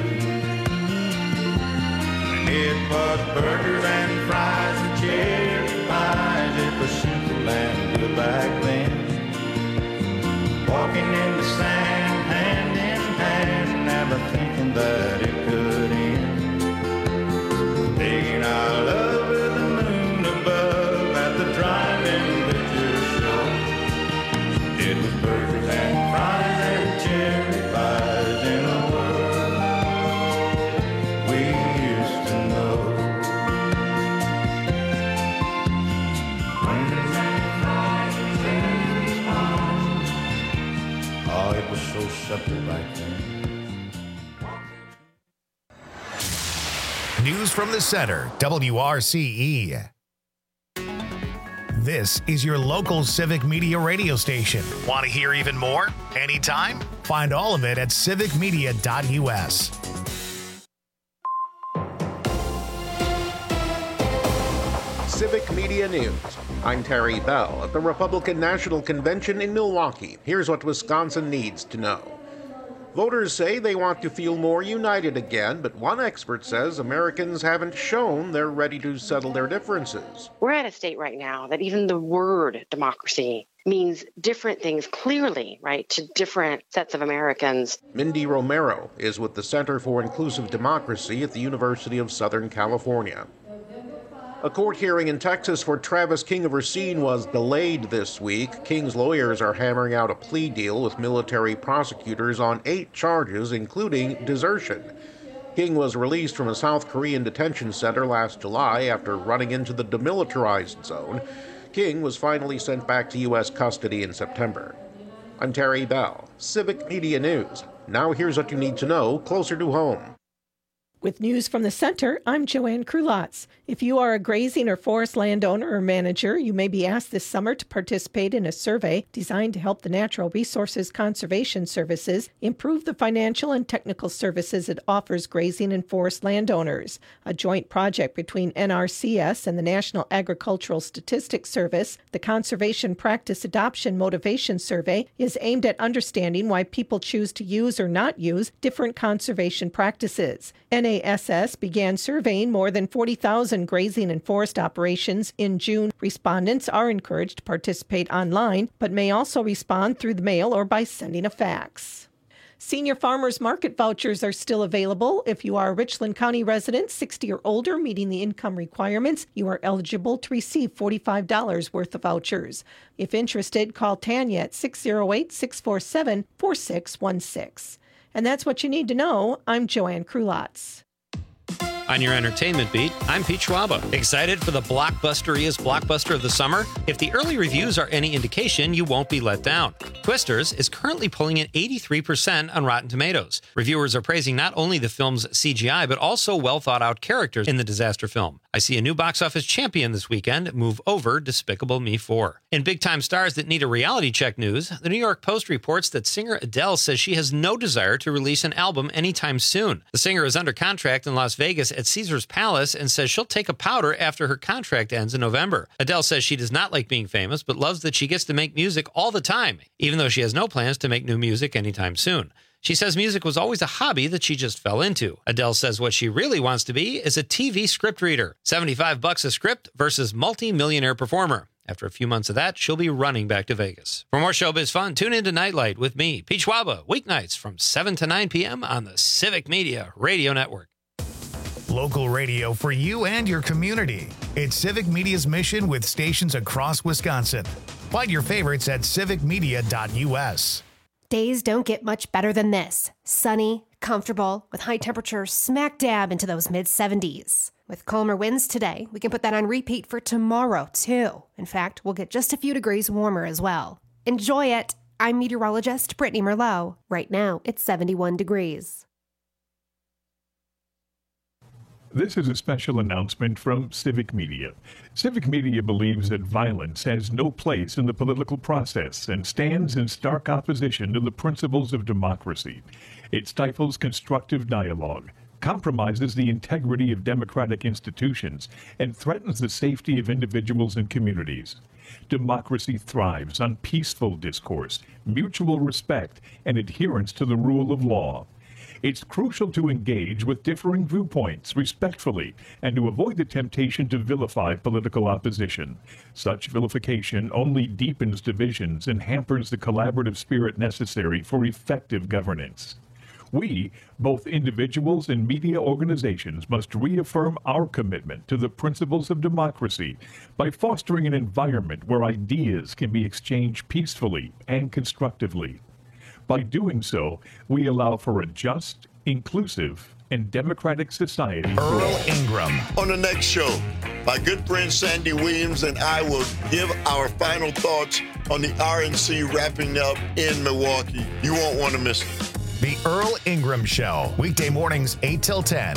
And it was burgers and fries and cherry pies. It was simple and good back then. Walking in the sand, hand in hand, never thinking that it could end. Making our love with the moon above at the drive-in picture show. It was burgers and fries and cherry pies in a world we used to know. Burgers and fries and cherry pies. Oh, it was so simple back then. News from the center, W R C E. This is your local Civic Media radio station. Want to hear even more? Anytime? Find all of it at civic media dot u s. Civic Media News. I'm Terry Bell at the Republican National Convention in Milwaukee. Here's what Wisconsin needs to know. Voters say they want to feel more united again, but one expert says Americans haven't shown they're ready to settle their differences. We're at a state right now that even the word democracy means different things clearly, right, to different sets of Americans. Mindy Romero is with the Center for Inclusive Democracy at the University of Southern California. A court hearing in Texas for Travis King of Racine was delayed this week. King's lawyers are hammering out a plea deal with military prosecutors on eight charges, including desertion. King was released from a South Korean detention center last July after running into the demilitarized zone. King was finally sent back to U S custody in September. I'm Terry Bell, Civic Media News. Now here's what you need to know closer to home. With news from the center, I'm Joanne Krulotz. If you are a grazing or forest landowner or manager, you may be asked this summer to participate in a survey designed to help the Natural Resources Conservation Services improve the financial and technical services it offers grazing and forest landowners. A joint project between N R C S and the National Agricultural Statistics Service, the Conservation Practice Adoption Motivation Survey is aimed at understanding why people choose to use or not use different conservation practices. N A S S began surveying more than forty thousand grazing and forest operations in June. Respondents are encouraged to participate online, but may also respond through the mail or by sending a fax. Senior Farmers Market vouchers are still available. If you are a Richland County resident, sixty or older, meeting the income requirements, you are eligible to receive forty-five dollars worth of vouchers. If interested, call Tanya at six oh eight, six four seven, four six one six. And that's what you need to know. I'm Joanne Krulotz. On your entertainment beat, I'm Pete Schwaba. Excited for the Blockbusteria's Blockbuster of the Summer? If the early reviews are any indication, you won't be let down. Twisters is currently pulling at eighty-three percent on Rotten Tomatoes. Reviewers are praising not only the film's C G I, but also well-thought-out characters in the disaster film. I see a new box office champion this weekend move over Despicable Me four. In big-time stars that need a reality check news, the New York Post reports that singer Adele says she has no desire to release an album anytime soon. The singer is under contract in Las Vegas at Caesar's Palace and says she'll take a powder after her contract ends in November. Adele says she does not like being famous, but loves that she gets to make music all the time, even though she has no plans to make new music anytime soon. She says music was always a hobby that she just fell into. Adele says what she really wants to be is a T V script reader. seventy-five bucks a script versus multi-millionaire performer. After a few months of that, she'll be running back to Vegas. For more showbiz fun, tune in to Nightlight with me, Pete Schwaba, weeknights from seven to nine p.m. on the Civic Media Radio Network. Local radio for you and your community. It's Civic Media's mission with stations across Wisconsin. Find your favorites at civic media dot u s. Days don't get much better than this. Sunny, comfortable, with high temperatures smack dab into those mid seventies. With calmer winds today, we can put that on repeat for tomorrow, too. In fact, we'll get just a few degrees warmer as well. Enjoy it. I'm meteorologist Brittany Merlot. Right now, it's seventy-one degrees. This is a special announcement from Civic Media. Civic Media believes that violence has no place in the political process and stands in stark opposition to the principles of democracy. It stifles constructive dialogue, compromises the integrity of democratic institutions, and threatens the safety of individuals and communities. Democracy thrives on peaceful discourse, mutual respect, and adherence to the rule of law. It's crucial to engage with differing viewpoints respectfully and to avoid the temptation to vilify political opposition. Such vilification only deepens divisions and hampers the collaborative spirit necessary for effective governance. We, both individuals and media organizations, must reaffirm our commitment to the principles of democracy by fostering an environment where ideas can be exchanged peacefully and constructively. By doing so, we allow for a just, inclusive, and democratic society. Earl Ingram. On the next show, my good friend Sandy Williams and I will give our final thoughts on the R N C wrapping up in Milwaukee. You won't want to miss it. The Earl Ingram Show, weekday mornings eight till ten.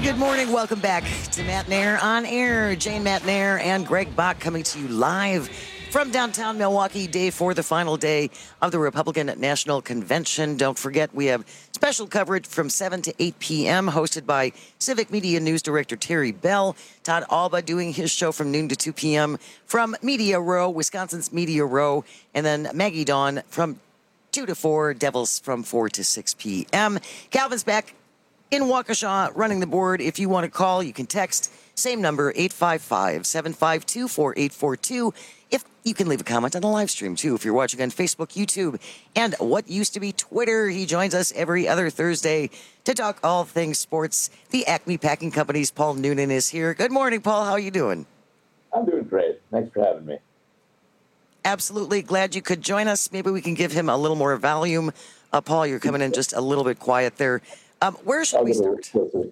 Good morning. Welcome back to Matt Nair on Air. Jane Matt Nair and Greg Bach coming to you live from downtown Milwaukee, day four, the final day of the Republican National Convention. Don't forget, we have special coverage from seven to eight p.m. hosted by Civic Media News Director Terry Bell. Todd Alba doing his show from noon to two p.m. from Media Row, Wisconsin's Media Row. And then Maggie Dawn from two to four, Devils from four to six p.m. Calvin's back in Waukesha running the board. If you want to call, you can text. Same number, eight five five, seven five two, four eight four two. If you can leave a comment on the live stream, too, if you're watching on Facebook, YouTube, and what used to be Twitter. He joins us every other Thursday to talk all things sports. The Acme Packing Company's Paul Noonan is here. Good morning, Paul. How are you doing? I'm doing great. Thanks for having me. Absolutely. Glad you could join us. Maybe we can give him a little more volume. Uh, Paul, you're coming in just a little bit quiet there. Um, where should we start?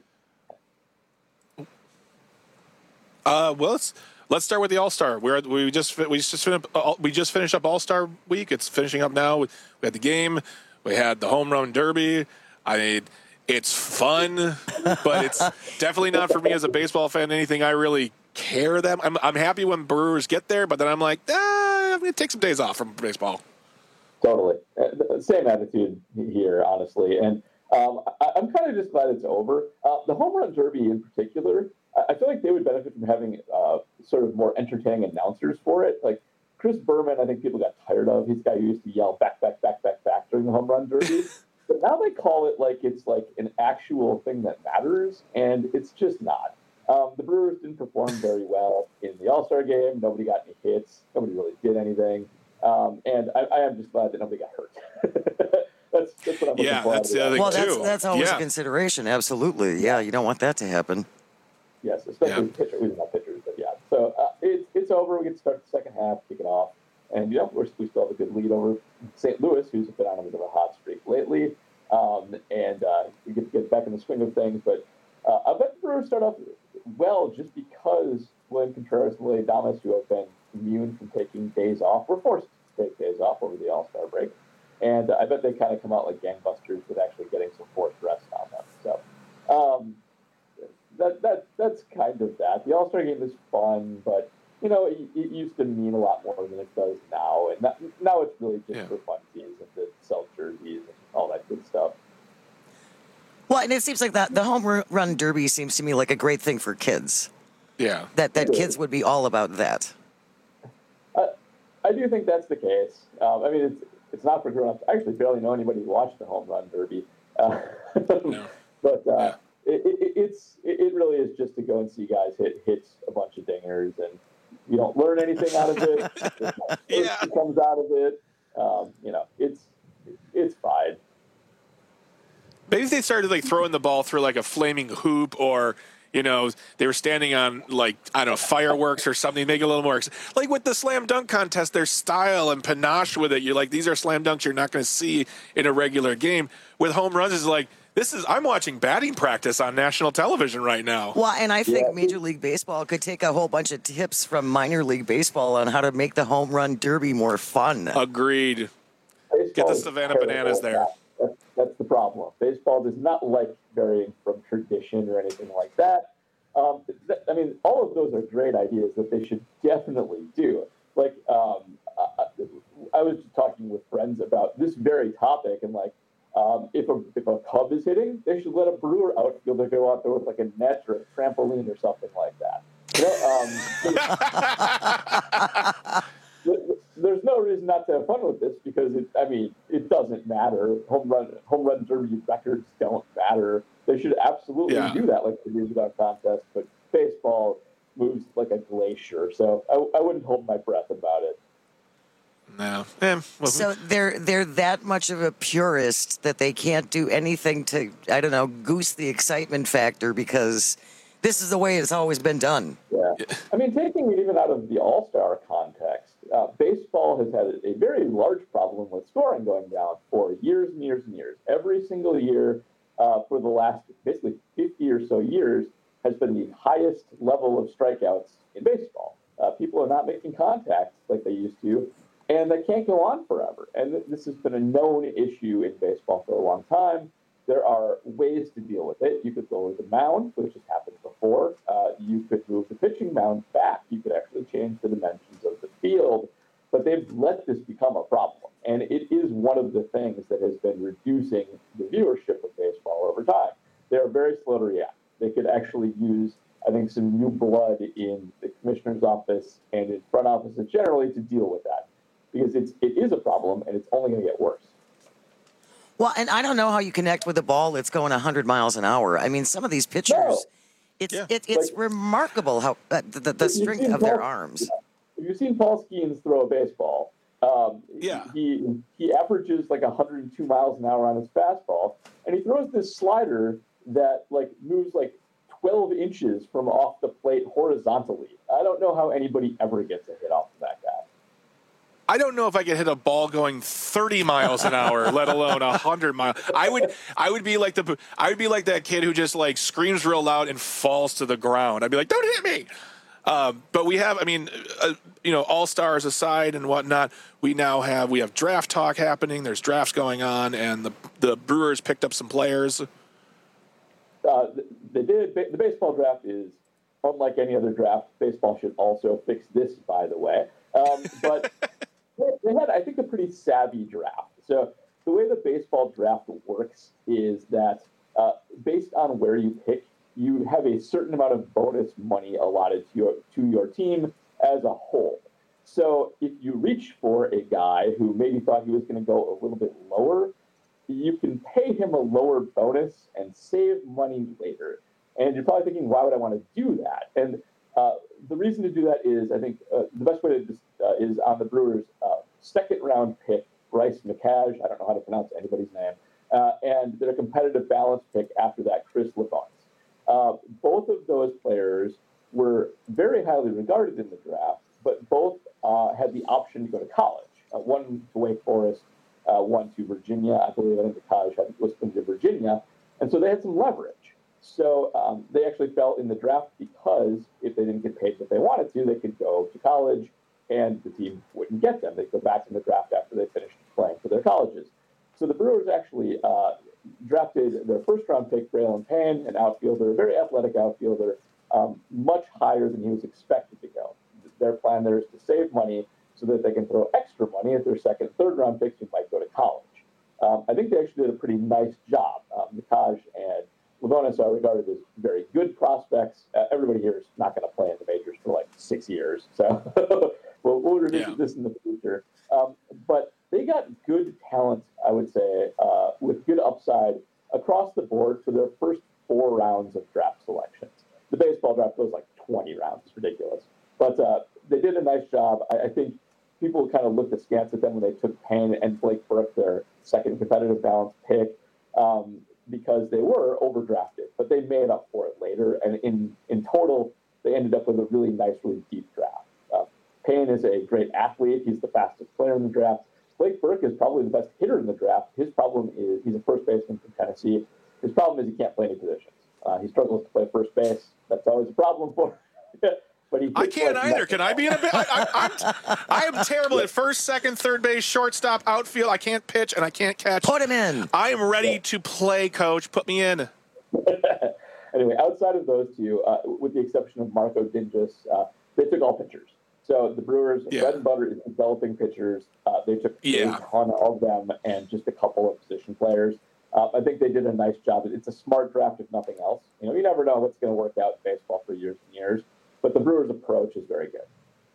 Uh, well, let's let's start with the All Star. We're we just we just finished we just finished up All Star Week. It's finishing up now. We had the game. We had the home run derby. I mean, it's fun, but it's definitely not for me as a baseball fan. Anything I really care that I'm I'm happy when Brewers get there, but then I'm like, ah, I'm gonna take some days off from baseball. Totally, uh, same attitude here, honestly, and. Um, I, I'm kind of just glad it's over. Uh, the home run derby in particular, I, I feel like they would benefit from having uh, sort of more entertaining announcers for it. Like Chris Berman, I think people got tired of. He's the guy who used to yell back, back, back, back, back during the home run derby. But now they call it like it's like an actual thing that matters, and it's just not. Um, the Brewers didn't perform very well in the All-Star game. Nobody got any hits. Nobody really did anything. Um, and I, I am just glad that nobody got hurt. That's, that's what I'm yeah, looking that's the other thing well, too. that's, that's always yeah. a consideration. Absolutely. Yeah, you don't want that to happen. Yes, especially yeah. pitchers. We don't have pitchers, but yeah. So uh, it's it's over. We get to start the second half, kick it off. And, you know, we're, we still have a good lead over Saint Louis, who's been on a bit of a hot streak lately. Um, and uh, we get to get back in the swing of things. But uh, I bet the Brewers start off well just because William Contreras and Willie Adames, who have been immune from taking days off, were forced to take days off over the All-Star break. And uh, I bet they kind of come out like gangbusters with actually getting some forced rest on them. So um, that that that's kind of that. The All-Star game is fun, but, you know, it, it used to mean a lot more than it does now. And that, now it's really just yeah. for fun teams and to sell jerseys and all that good stuff. Well, and it seems like that the home run derby seems to me like a great thing for kids. Yeah. That that kids would be all about that. Uh, I do think that's the case. Um, I mean, it's It's not for grown-ups. I actually barely know anybody who watched the home run derby. Uh, no. But uh, yeah. it, it, it's, it really is just to go and see guys hit hits a bunch of dingers, and you don't learn anything out of it. yeah. It comes out of it. Um, you know, it's it's fine. Maybe if they started like throwing the ball through like a flaming hoop, or you know, they were standing on, like, I don't know, fireworks or something, make it a little more, like with the slam dunk contest, there's style and panache with it. You're like, these are slam dunks you're not going to see in a regular game. With home runs, it's like, this is, I'm watching batting practice on national television right now. Well, and I think yeah. Major League Baseball could take a whole bunch of tips from minor league baseball on how to make the home run derby more fun. Agreed. Baseball Get the Savannah Bananas there. That's, that's the problem. Baseball does not like varying from tradition or anything like that. Um, th- I mean, all of those are great ideas that they should definitely do. Like, um, I, I was talking with friends about this very topic, and like, um, if a if a Cub is hitting, they should let a Brewer outfielder go out there with like a net or a trampoline or something like that. You know, um, there's no reason not to have fun with this because it, I mean, it doesn't matter. Home run, home run derby records don't matter. They should absolutely yeah. do that, like they do with our contest. But baseball moves like a glacier, so I, I wouldn't hold my breath about it. No. Eh, well, so they're they're that much of a purist that they can't do anything to, I don't know, goose the excitement factor because this is the way it's always been done. Yeah. I mean, taking it even out of the All-Star context, uh, baseball has had a very large problem with scoring going down for years and years and years. Every single year uh, for the last basically fifty or so years has been the highest level of strikeouts in baseball. Uh, people are not making contact like they used to, and that can't go on forever. And th- this has been a known issue in baseball for a long time. there are ways to deal with it. You could lower the mound, which has happened before. Uh, you could move the pitching mound back. You could actually change the dimensions of the field. But they've let this become a problem. And it is one of the things that has been reducing the viewership of baseball over time. They're very slow to react. They could actually use, I think, some new blood in the commissioner's office and in front offices generally to deal with that. Because it's, it is a problem, and it's only going to get worse. Well, and I don't know how you connect with a ball that's going one hundred miles an hour. I mean, some of these pitchers, no. it's yeah. it, it's like, remarkable how uh, the, the, the strength of Paul, their arms. Have you seen Paul Skeens throw a baseball? Um, yeah. He he averages like one hundred two miles an hour on his fastball, and he throws this slider that like moves like twelve inches from off the plate horizontally. I don't know how anybody ever gets a hit off of that guy. I don't know if I could hit a ball going thirty miles an hour, let alone one hundred miles. I would, I would be like the, I would be like that kid who just like screams real loud and falls to the ground. I'd be like, "Don't hit me!" Um, but we have, I mean, uh, you know, all stars aside and whatnot, we now have we have draft talk happening. There's drafts going on, and the the Brewers picked up some players. Uh, they did. The baseball draft is unlike any other draft. Baseball should also fix this, by the way. Um, but. They had, I think, a pretty savvy draft. So the way the baseball draft works is that uh, based on where you pick, you have a certain amount of bonus money allotted to your, to your team as a whole. So if you reach for a guy who maybe thought he was going to go a little bit lower, you can pay him a lower bonus and save money later. And you're probably thinking, why would I want to do that? And uh, the reason to do that is, I think, uh, the best way to just uh, is on the Brewers' uh, second round pick, Bryce McCage. I don't know how to pronounce anybody's name. Uh, and their competitive balance pick after that, Chris Levonis. Uh, both of those players were very highly regarded in the draft, but both uh, had the option to go to college. Uh, one to Wake Forest, uh, one to Virginia. I believe I think McCage had was going to Virginia. And so they had some leverage. So um, they actually fell in the draft because if they didn't get paid what they wanted to, they could go to college and the team wouldn't get them. They'd go back in the draft after they finished playing for their colleges. So the Brewers actually uh, drafted their first-round pick, Braylon Payne, an outfielder, a very athletic outfielder, um, much higher than he was expected to go. Their plan there is to save money so that they can throw extra money at their second, third-round picks who might go to college. Um, I think they actually did a pretty nice job. Um, Mikaj and Levonis are regarded as very good prospects. Uh, everybody here is not going to play in the majors for like six years. So we'll, we'll revisit yeah. this in the future. Um, but they got good talent, I would say, uh, with good upside across the board for their first four rounds of draft selections. The baseball draft goes like twenty rounds. It's ridiculous. But uh, they did a nice job. I, I think people kind of looked askance at them when they took Payne and Blake Burke, their second competitive balance pick. Um, because they were overdrafted, but they made up for it later. And in, in total, they ended up with a really nice, really deep draft. Uh, Payne is a great athlete. He's the fastest player in the draft. Blake Burke is probably the best hitter in the draft. His problem is he's a first baseman from Tennessee. His problem is he can't play any positions. Uh, he struggles to play first base. That's always a problem for him. But he I can't either. Can I be in a bit? I, I'm, I am terrible at first, second, third base, shortstop, outfield. I can't pitch and I can't catch. Put him in. I am ready yeah. to play, coach. Put me in. Anyway, outside of those two, uh, with the exception of Marco Dingus, uh, they took all pitchers. So the Brewers' yeah. bread and butter is developing pitchers. Uh, they took yeah. a ton of them and just a couple of position players. Uh, I think they did a nice job. It's a smart draft, if nothing else. You know, you never know what's going to work out in baseball for years and years. But the Brewers' approach is very good.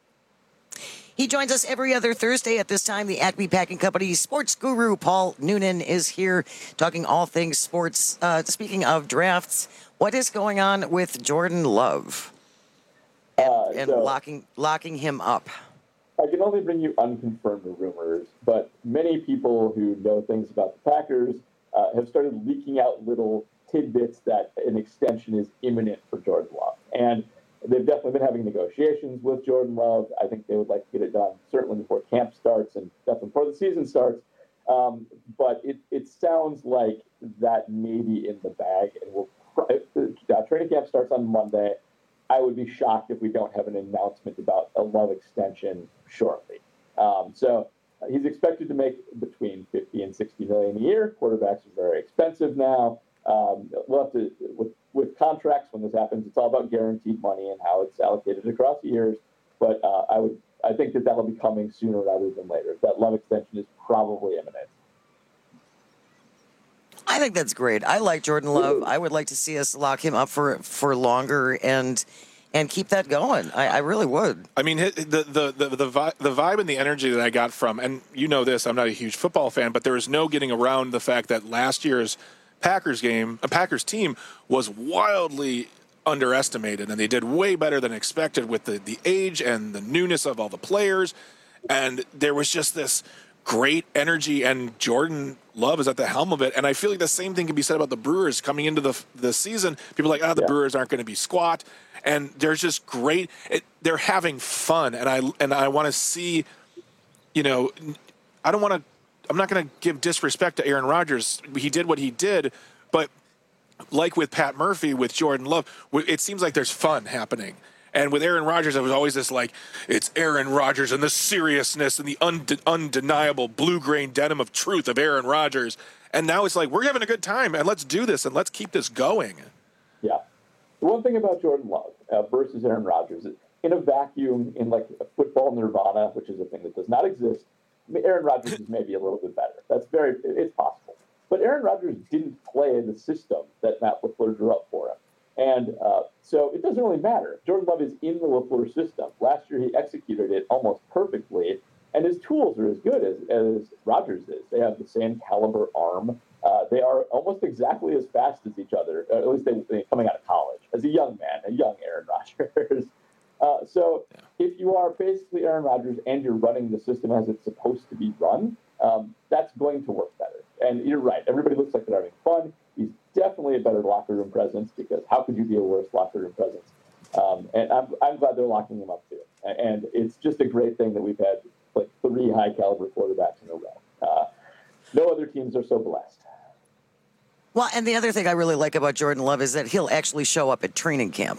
He joins us every other Thursday at this time. The Acme Packing Company sports guru, Paul Noonan, is here talking all things sports. Uh, speaking of drafts, what is going on with Jordan Love and, uh, and so locking locking him up? I can only bring you unconfirmed rumors, but many people who know things about the Packers uh, have started leaking out little tidbits that an extension is imminent for Jordan Love. And they've definitely been having negotiations with Jordan Love. I think they would like to get it done certainly before camp starts and definitely before the season starts. Um, but it, it sounds like that may be in the bag. And we'll uh, training camp starts on Monday. I would be shocked if we don't have an announcement about a Love extension shortly. Um, so he's expected to make between fifty and sixty million a year. Quarterbacks are very expensive now. Um, we'll have to, with, with contracts, when this happens, it's all about guaranteed money and how it's allocated across the years. But uh, I would, I think that that'll be coming sooner rather than later. That Love extension is probably imminent. I think that's great. I like Jordan Love. I would like to see us lock him up for for longer and and keep that going. I, I really would. I mean, the the the the, vi- the vibe and the energy that I got from, and you know this, I'm not a huge football fan, but there is no getting around the fact that last year's Packers game, a Packers team, was wildly underestimated, and they did way better than expected with the, the age and the newness of all the players. And there was just this great energy, and Jordan Love is at the helm of it. And I feel like the same thing can be said about the Brewers coming into the the season. People are like, oh, the yeah. Brewers aren't going to be squat. And there's just great, it, they're having fun. And I, and I want to see, you know, I don't want to, I'm not going to give disrespect to Aaron Rodgers. He did what he did, but like with Pat Murphy, with Jordan Love, it seems like there's fun happening. And with Aaron Rodgers, it was always this like, it's Aaron Rodgers and the seriousness and the unde- undeniable blue-grain denim of truth of Aaron Rodgers. And now it's like, we're having a good time, and let's do this, and let's keep this going. Yeah. The one thing about Jordan Love uh, versus Aaron Rodgers, in a vacuum, in like a football nirvana, which is a thing that does not exist, I mean, Aaron Rodgers is maybe a little bit better. That's very, it's possible. But Aaron Rodgers didn't play the system that Matt LaFleur drew up for him. And uh, so it doesn't really matter. Jordan Love is in the LaFleur system. Last year, he executed it almost perfectly, and his tools are as good as, as Rodgers is. They have the same caliber arm. Uh, they are almost exactly as fast as each other, at least they, they coming out of college, as a young man, a young Aaron Rodgers. Uh, so if you are basically Aaron Rodgers and you're running the system as it's supposed to be run, um, that's going to work better. And you're right. Everybody looks like they're having fun. He's definitely a better locker room presence, because how could you be a worse locker room presence? Um, and I'm, I'm glad they're locking him up too. And it's just a great thing that we've had like three high caliber quarterbacks in a row. Uh, no other teams are so blessed. Well, and the other thing I really like about Jordan Love is that he'll actually show up at training camp.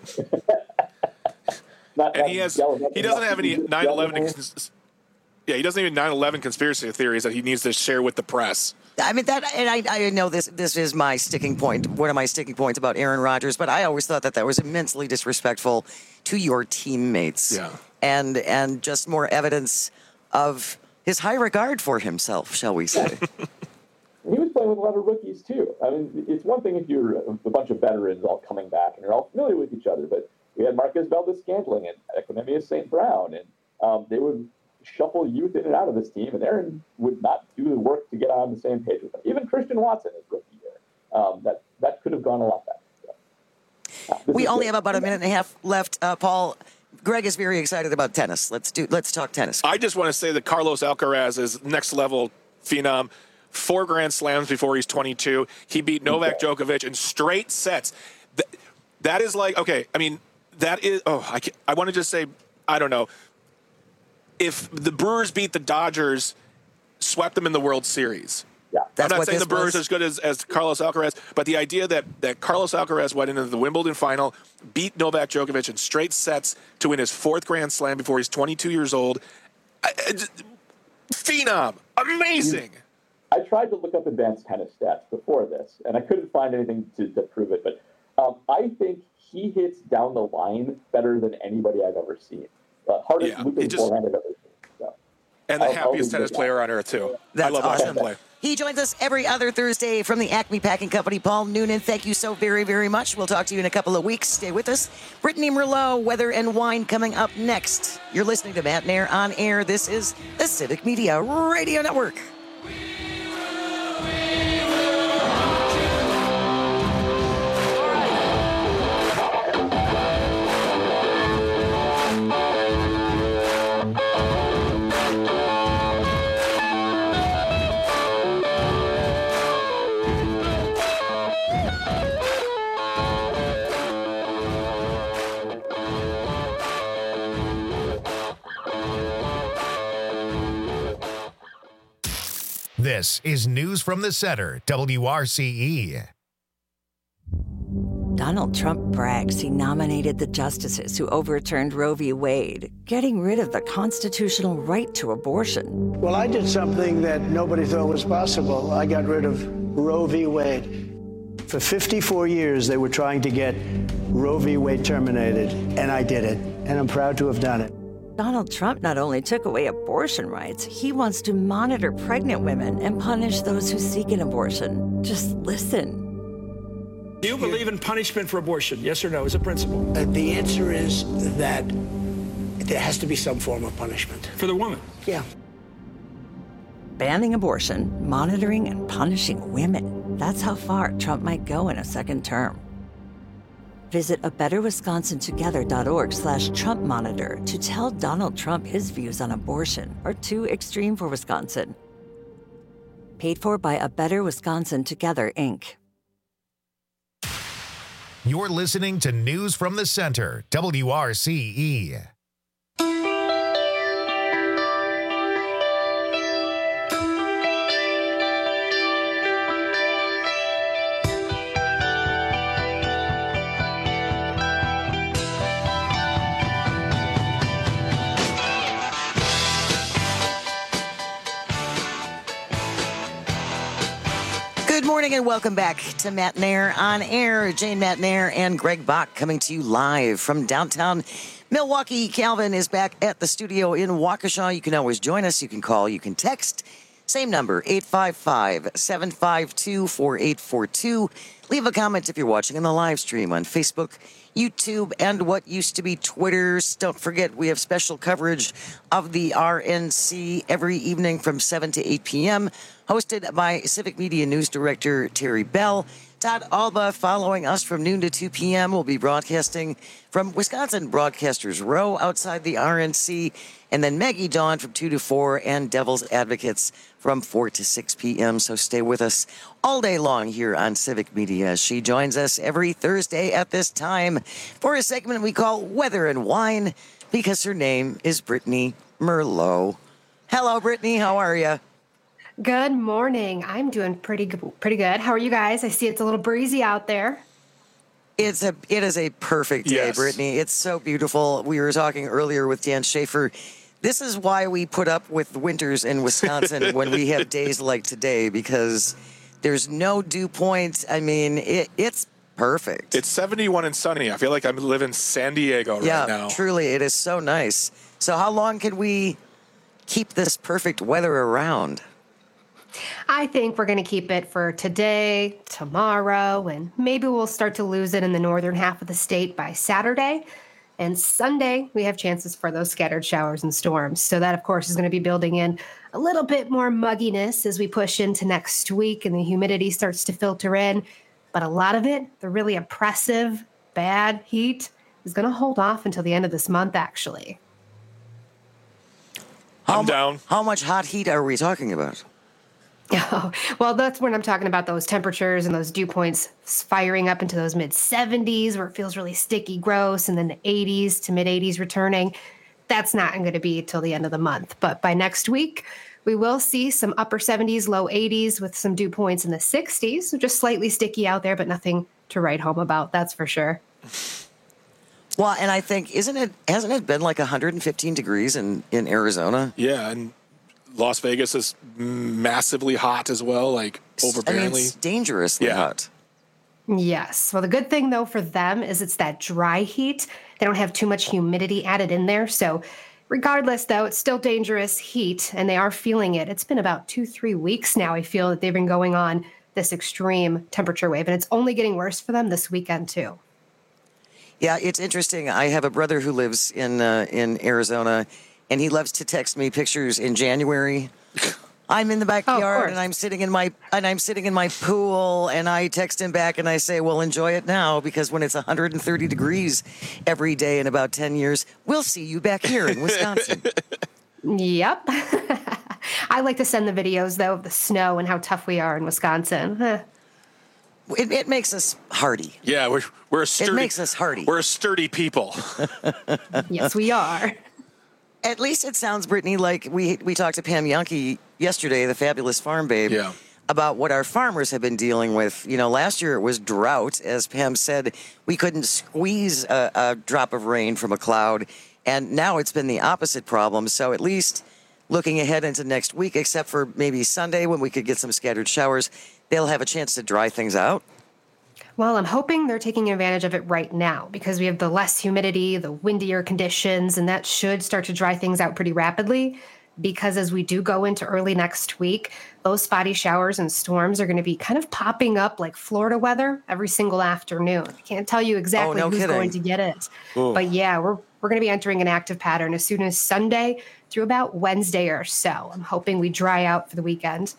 Not, and he has he doesn't have any nine eleven yeah he doesn't even nine eleven conspiracy theories that he needs to share with the press. I mean that, and I, I know this this is my sticking point, one of my sticking points about Aaron Rodgers, but I always thought that that was immensely disrespectful to your teammates. Yeah. And and just more evidence of his high regard for himself, shall we say. He was playing with a lot of rookies too. I mean, it's one thing if you're a bunch of veterans all coming back and you're all familiar with each other, but we had Marquez Valdez-Scantling and Equanimeous Saint Brown, and um, they would shuffle youth in and out of this team, and Aaron would not do the work to get on the same page with them. Even Christian Watson his rookie year, um, that that could have gone a lot better. So, uh, we only good. have about a minute and a half left, uh, Paul. Greg is very excited about tennis. Let's do. Let's talk tennis. I just want to say that Carlos Alcaraz is next level phenom. Four Grand Slams before he's twenty-two. He beat Novak Djokovic in straight sets. That, that is like, okay, I mean, that is, oh, I, I want to just say, I don't know. If the Brewers beat the Dodgers, swept them in the World Series. Yeah, I'm not saying the Brewers are as good as, as Carlos Alcaraz, but the idea that, that Carlos Alcaraz went into the Wimbledon final, beat Novak Djokovic in straight sets to win his fourth Grand Slam before he's twenty-two years old. I, I, phenom. Amazing. I tried to look up advanced tennis stats before this, and I couldn't find anything to, to prove it. But um, I think he hits down the line better than anybody I've ever seen. Uh, hardest yeah, looping just, forehand I've ever seen. So. And the I'll, happiest I'll tennis player on earth, too. That's I love awesome. watching him play. He joins us every other Thursday from the Acme Packing Company. Paul Noonan, thank you so very, very much. We'll talk to you in a couple of weeks. Stay with us. Brittany Merlot, Weather and Wine coming up next. You're listening to Matt Nair on Air. This is the Civic Media Radio Network. This is News from the Center, W R C E. Donald Trump brags he nominated the justices who overturned Roe v. Wade, getting rid of the constitutional right to abortion. Well, I did something that nobody thought was possible. I got rid of Roe v. Wade. For fifty-four years, they were trying to get Roe v. Wade terminated, and I did it, and I'm proud to have done it. Donald Trump not only took away abortion rights, he wants to monitor pregnant women and punish those who seek an abortion. Just listen. Do you believe in punishment for abortion? Yes or no, as a principle? Uh, the answer is that there has to be some form of punishment. For the woman? Yeah. Banning abortion, monitoring and punishing women. That's how far Trump might go in a second term. Visit a better wisconsin together dot org slash Trump monitor to tell Donald Trump his views on abortion are too extreme for Wisconsin. Paid for by A Better Wisconsin Together, Incorporated. You're listening to News from the Center, W R C E. Good morning and welcome back to Matt Nair on Air. Jane Matt Nair and Greg Bach coming to you live from downtown Milwaukee. Calvin is back at the studio in Waukesha. You can always join us. You can call. You can text. Same number, eight five five, seven five two, four eight four two. Leave a comment if you're watching in the live stream on Facebook, YouTube, and what used to be Twitter's. Don't forget, we have special coverage of the R N C every evening from seven to eight p.m., hosted by Civic Media News Director Terry Bell. Todd Alba, following us from noon to two p.m., will be broadcasting from Wisconsin Broadcasters Row outside the R N C. And then Maggie Dawn from two to four and Devil's Advocates from four to six p.m. So stay with us all day long here on Civic Media. She joins us every Thursday at this time for a segment we call Weather and Wine because her name is Brittany Merlot. Hello, Brittany. How are you? Good morning. I'm doing pretty good, pretty good. How are you guys? I see it's a little breezy out there. It's a it is a perfect day, yes. Brittany. It's so beautiful. We were talking earlier with Dan Schaefer. This is why we put up with winters in Wisconsin when we have days like today, because there's no dew point. I mean, it, it's perfect. It's seventy-one and sunny. I feel like I'm living in San Diego right yeah, now. Yeah, truly. It is so nice. So how long can we keep this perfect weather around? I think we're going to keep it for today, tomorrow, and maybe we'll start to lose it in the northern half of the state by Saturday. And Sunday, we have chances for those scattered showers and storms. So that, of course, is going to be building in a little bit more mugginess as we push into next week and the humidity starts to filter in. But a lot of it, the really oppressive, bad heat, is going to hold off until the end of this month, actually. I'm down. How much hot heat are we talking about? Oh, well, that's when I'm talking about those temperatures and those dew points firing up into those mid seventies where it feels really sticky, gross, and then the eighties to mid eighties returning. That's not going to be till the end of the month. But by next week, we will see some upper seventies, low eighties with some dew points in the sixties. So just slightly sticky out there, but nothing to write home about. That's for sure. Well, and I think, isn't it, hasn't it been like one hundred fifteen degrees in, in Arizona? Yeah, and Las Vegas is massively hot as well, like overbearingly. I mean, it's dangerously yeah. hot. Yes. Well, the good thing, though, for them is it's that dry heat. They don't have too much humidity added in there. So regardless, though, it's still dangerous heat, and they are feeling it. It's been about two, three weeks now, I feel, that they've been going on this extreme temperature wave, and it's only getting worse for them this weekend, too. Yeah, it's interesting. I have a brother who lives in uh, in Arizona, and he loves to text me pictures in January. I'm in the backyard oh, and I'm sitting in my and I'm sitting in my pool, and I text him back and I say, "Well, enjoy it now, because when it's one hundred thirty degrees every day in about ten years, we'll see you back here in Wisconsin." Yep. I like to send the videos though of the snow and how tough we are in Wisconsin. It, it makes us hardy. Yeah, we're we're a sturdy. It makes us hardy. We're a sturdy people. Yes, we are. At least it sounds, Brittany, like we we talked to Pam Yankee yesterday, the fabulous farm babe. Yeah. about what our farmers have been dealing with. You know, last year it was drought. As Pam said, we couldn't squeeze a, a drop of rain from a cloud. And now it's been the opposite problem. So at least looking ahead into next week, except for maybe Sunday when we could get some scattered showers, they'll have a chance to dry things out. Well, I'm hoping they're taking advantage of it right now because we have the less humidity, the windier conditions, and that should start to dry things out pretty rapidly. Because as we do go into early next week, those spotty showers and storms are going to be kind of popping up like Florida weather every single afternoon. I can't tell you exactly oh, no who's kidding. going to get it. Ooh. But yeah, we're we're going to be entering an active pattern as soon as Sunday through about Wednesday or so. I'm hoping we dry out for the weekend.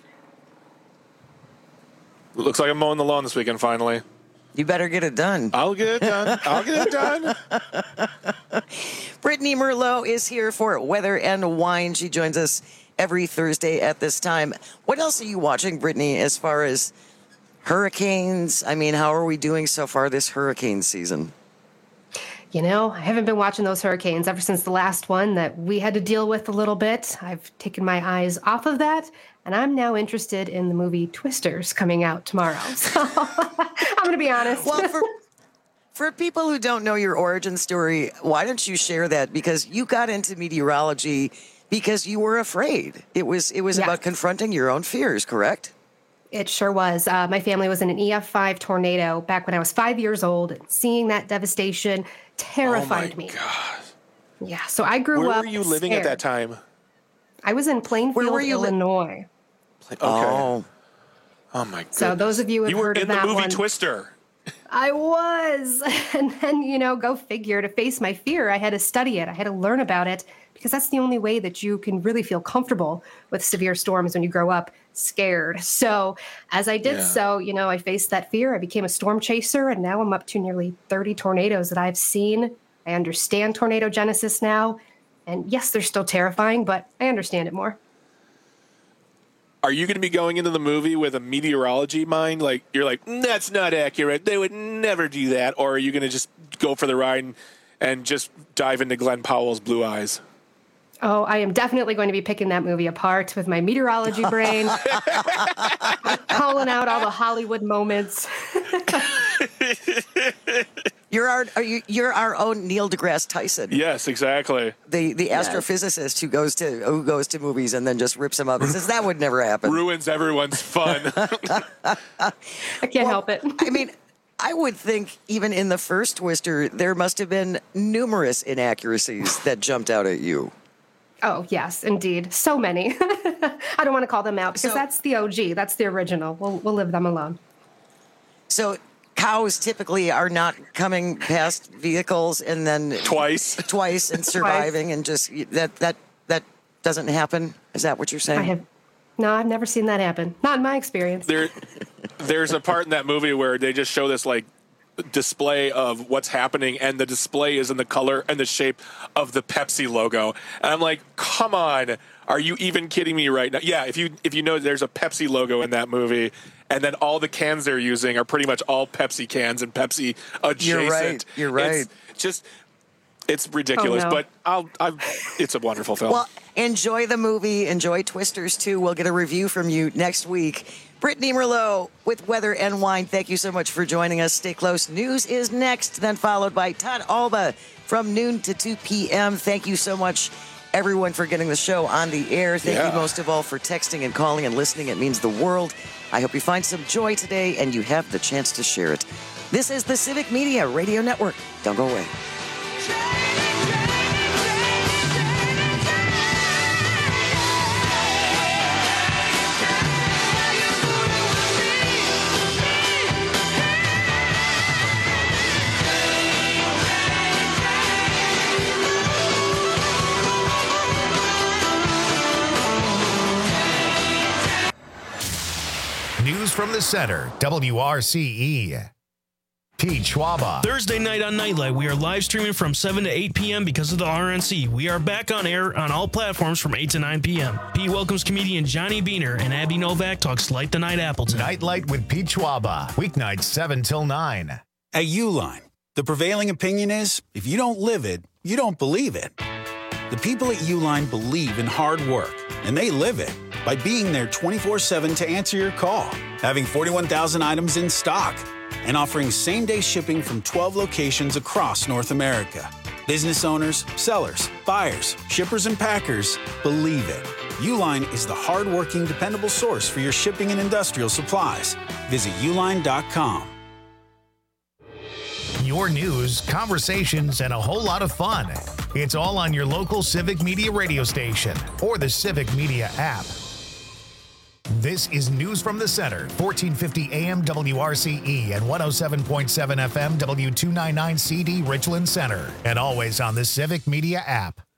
Looks like I'm mowing the lawn this weekend finally. You better get it done. I'll get it done. I'll get it done. Brittany Merlot is here for Weather and Wine. She joins us every Thursday at this time. What else are you watching, Brittany, as far as hurricanes? I mean, how are we doing so far this hurricane season? You know, I haven't been watching those hurricanes ever since the last one that we had to deal with a little bit. I've taken my eyes off of that, and I'm now interested in the movie Twisters coming out tomorrow. So I'm going to be honest. Well, for, for people who don't know your origin story, why don't you share that? Because you got into meteorology because you were afraid. It was it was Yeah. about confronting your own fears, correct? It sure was. Uh, my family was in an E F five tornado back when I was five years old. And seeing that devastation terrified Oh my me. God. Yeah, so I grew Where up were you living at scared. that time? I was in Plainfield, Where were you li- Illinois. Okay. Oh. Oh my God. So those of you who have You were heard in of the that movie one, Twister. I was. And then, you know, go figure, to face my fear, I had to study it. I had to learn about it because that's the only way that you can really feel comfortable with severe storms when you grow up scared. So as I did Yeah. so, you know, I faced that fear. I became a storm chaser, and now I'm up to nearly thirty tornadoes that I've seen. I understand tornado genesis now. And yes, they're still terrifying, but I understand it more. Are you going to be going into the movie with a meteorology mind? Like, you're like, "Mm, that's not accurate. They would never do that. Or are you going to just go for the ride and, and just dive into Glenn Powell's blue eyes? Oh, I am definitely going to be picking that movie apart with my meteorology brain, calling out all the Hollywood moments. You're our are you, you're our own Neil deGrasse Tyson. Yes, exactly. The the astrophysicist who goes to who goes to movies and then just rips them up and says that would never happen. Ruins everyone's fun. I can't help it. I mean, I would think even in the first Twister, there must have been numerous inaccuracies that jumped out at you. Oh, yes, indeed. So many. I don't want to call them out because So- that's the O G. That's the original. We'll, we'll leave them alone. So cows typically are not coming past vehicles and then Twice. twice and surviving and just that that that doesn't happen. Is that what you're saying? I have no, I've never seen that happen. Not in my experience. There, there's a part in that movie where they just show this like display of what's happening, and the display is in the color and the shape of the Pepsi logo. And I'm like, come on, are you even kidding me right now? Yeah, if you if you know there's a Pepsi logo in that movie, and then all the cans they're using are pretty much all Pepsi cans and Pepsi adjacent. You're right. You're right. It's just it's ridiculous, Oh, no. but I'll, I'll it's a wonderful film. Well, enjoy the movie. Enjoy Twisters, too. We'll get a review from you next week. Brittany Merlot with Weather and Wine, thank you so much for joining us. Stay close. News is next, then followed by Todd Alba from noon to two p.m. Thank you so much, everyone, for getting the show on the air. Thank Yeah. you most of all for texting and calling and listening. It means the world. I hope you find some joy today and you have the chance to share it. This is the Civic Media Radio Network. Don't go away. News from the center, W R C E. Pete Schwaba. Thursday night on Nightlight, we are live streaming from seven to eight p.m. because of the R N C. We are back on air on all platforms from eight to nine p.m. Pete welcomes comedian Johnny Beaner, and Abby Novak talks Light the Night Appleton. Nightlight with Pete Schwaba. Weeknights seven till nine. At Uline, the prevailing opinion is if you don't live it, you don't believe it. The people at Uline believe in hard work, and they live it. by being there twenty-four seven to answer your call, having forty-one thousand items in stock, and offering same-day shipping from twelve locations across North America. Business owners, sellers, buyers, shippers, and packers believe it. Uline is the hard-working, dependable source for your shipping and industrial supplies. Visit uline dot com. Your news, conversations, and a whole lot of fun. It's all on your local Civic Media radio station or the Civic Media app. This is News from the Center, fourteen fifty A M W R C E and one oh seven point seven F M W two ninety-nine C D Richland Center, and always on the Civic Media app.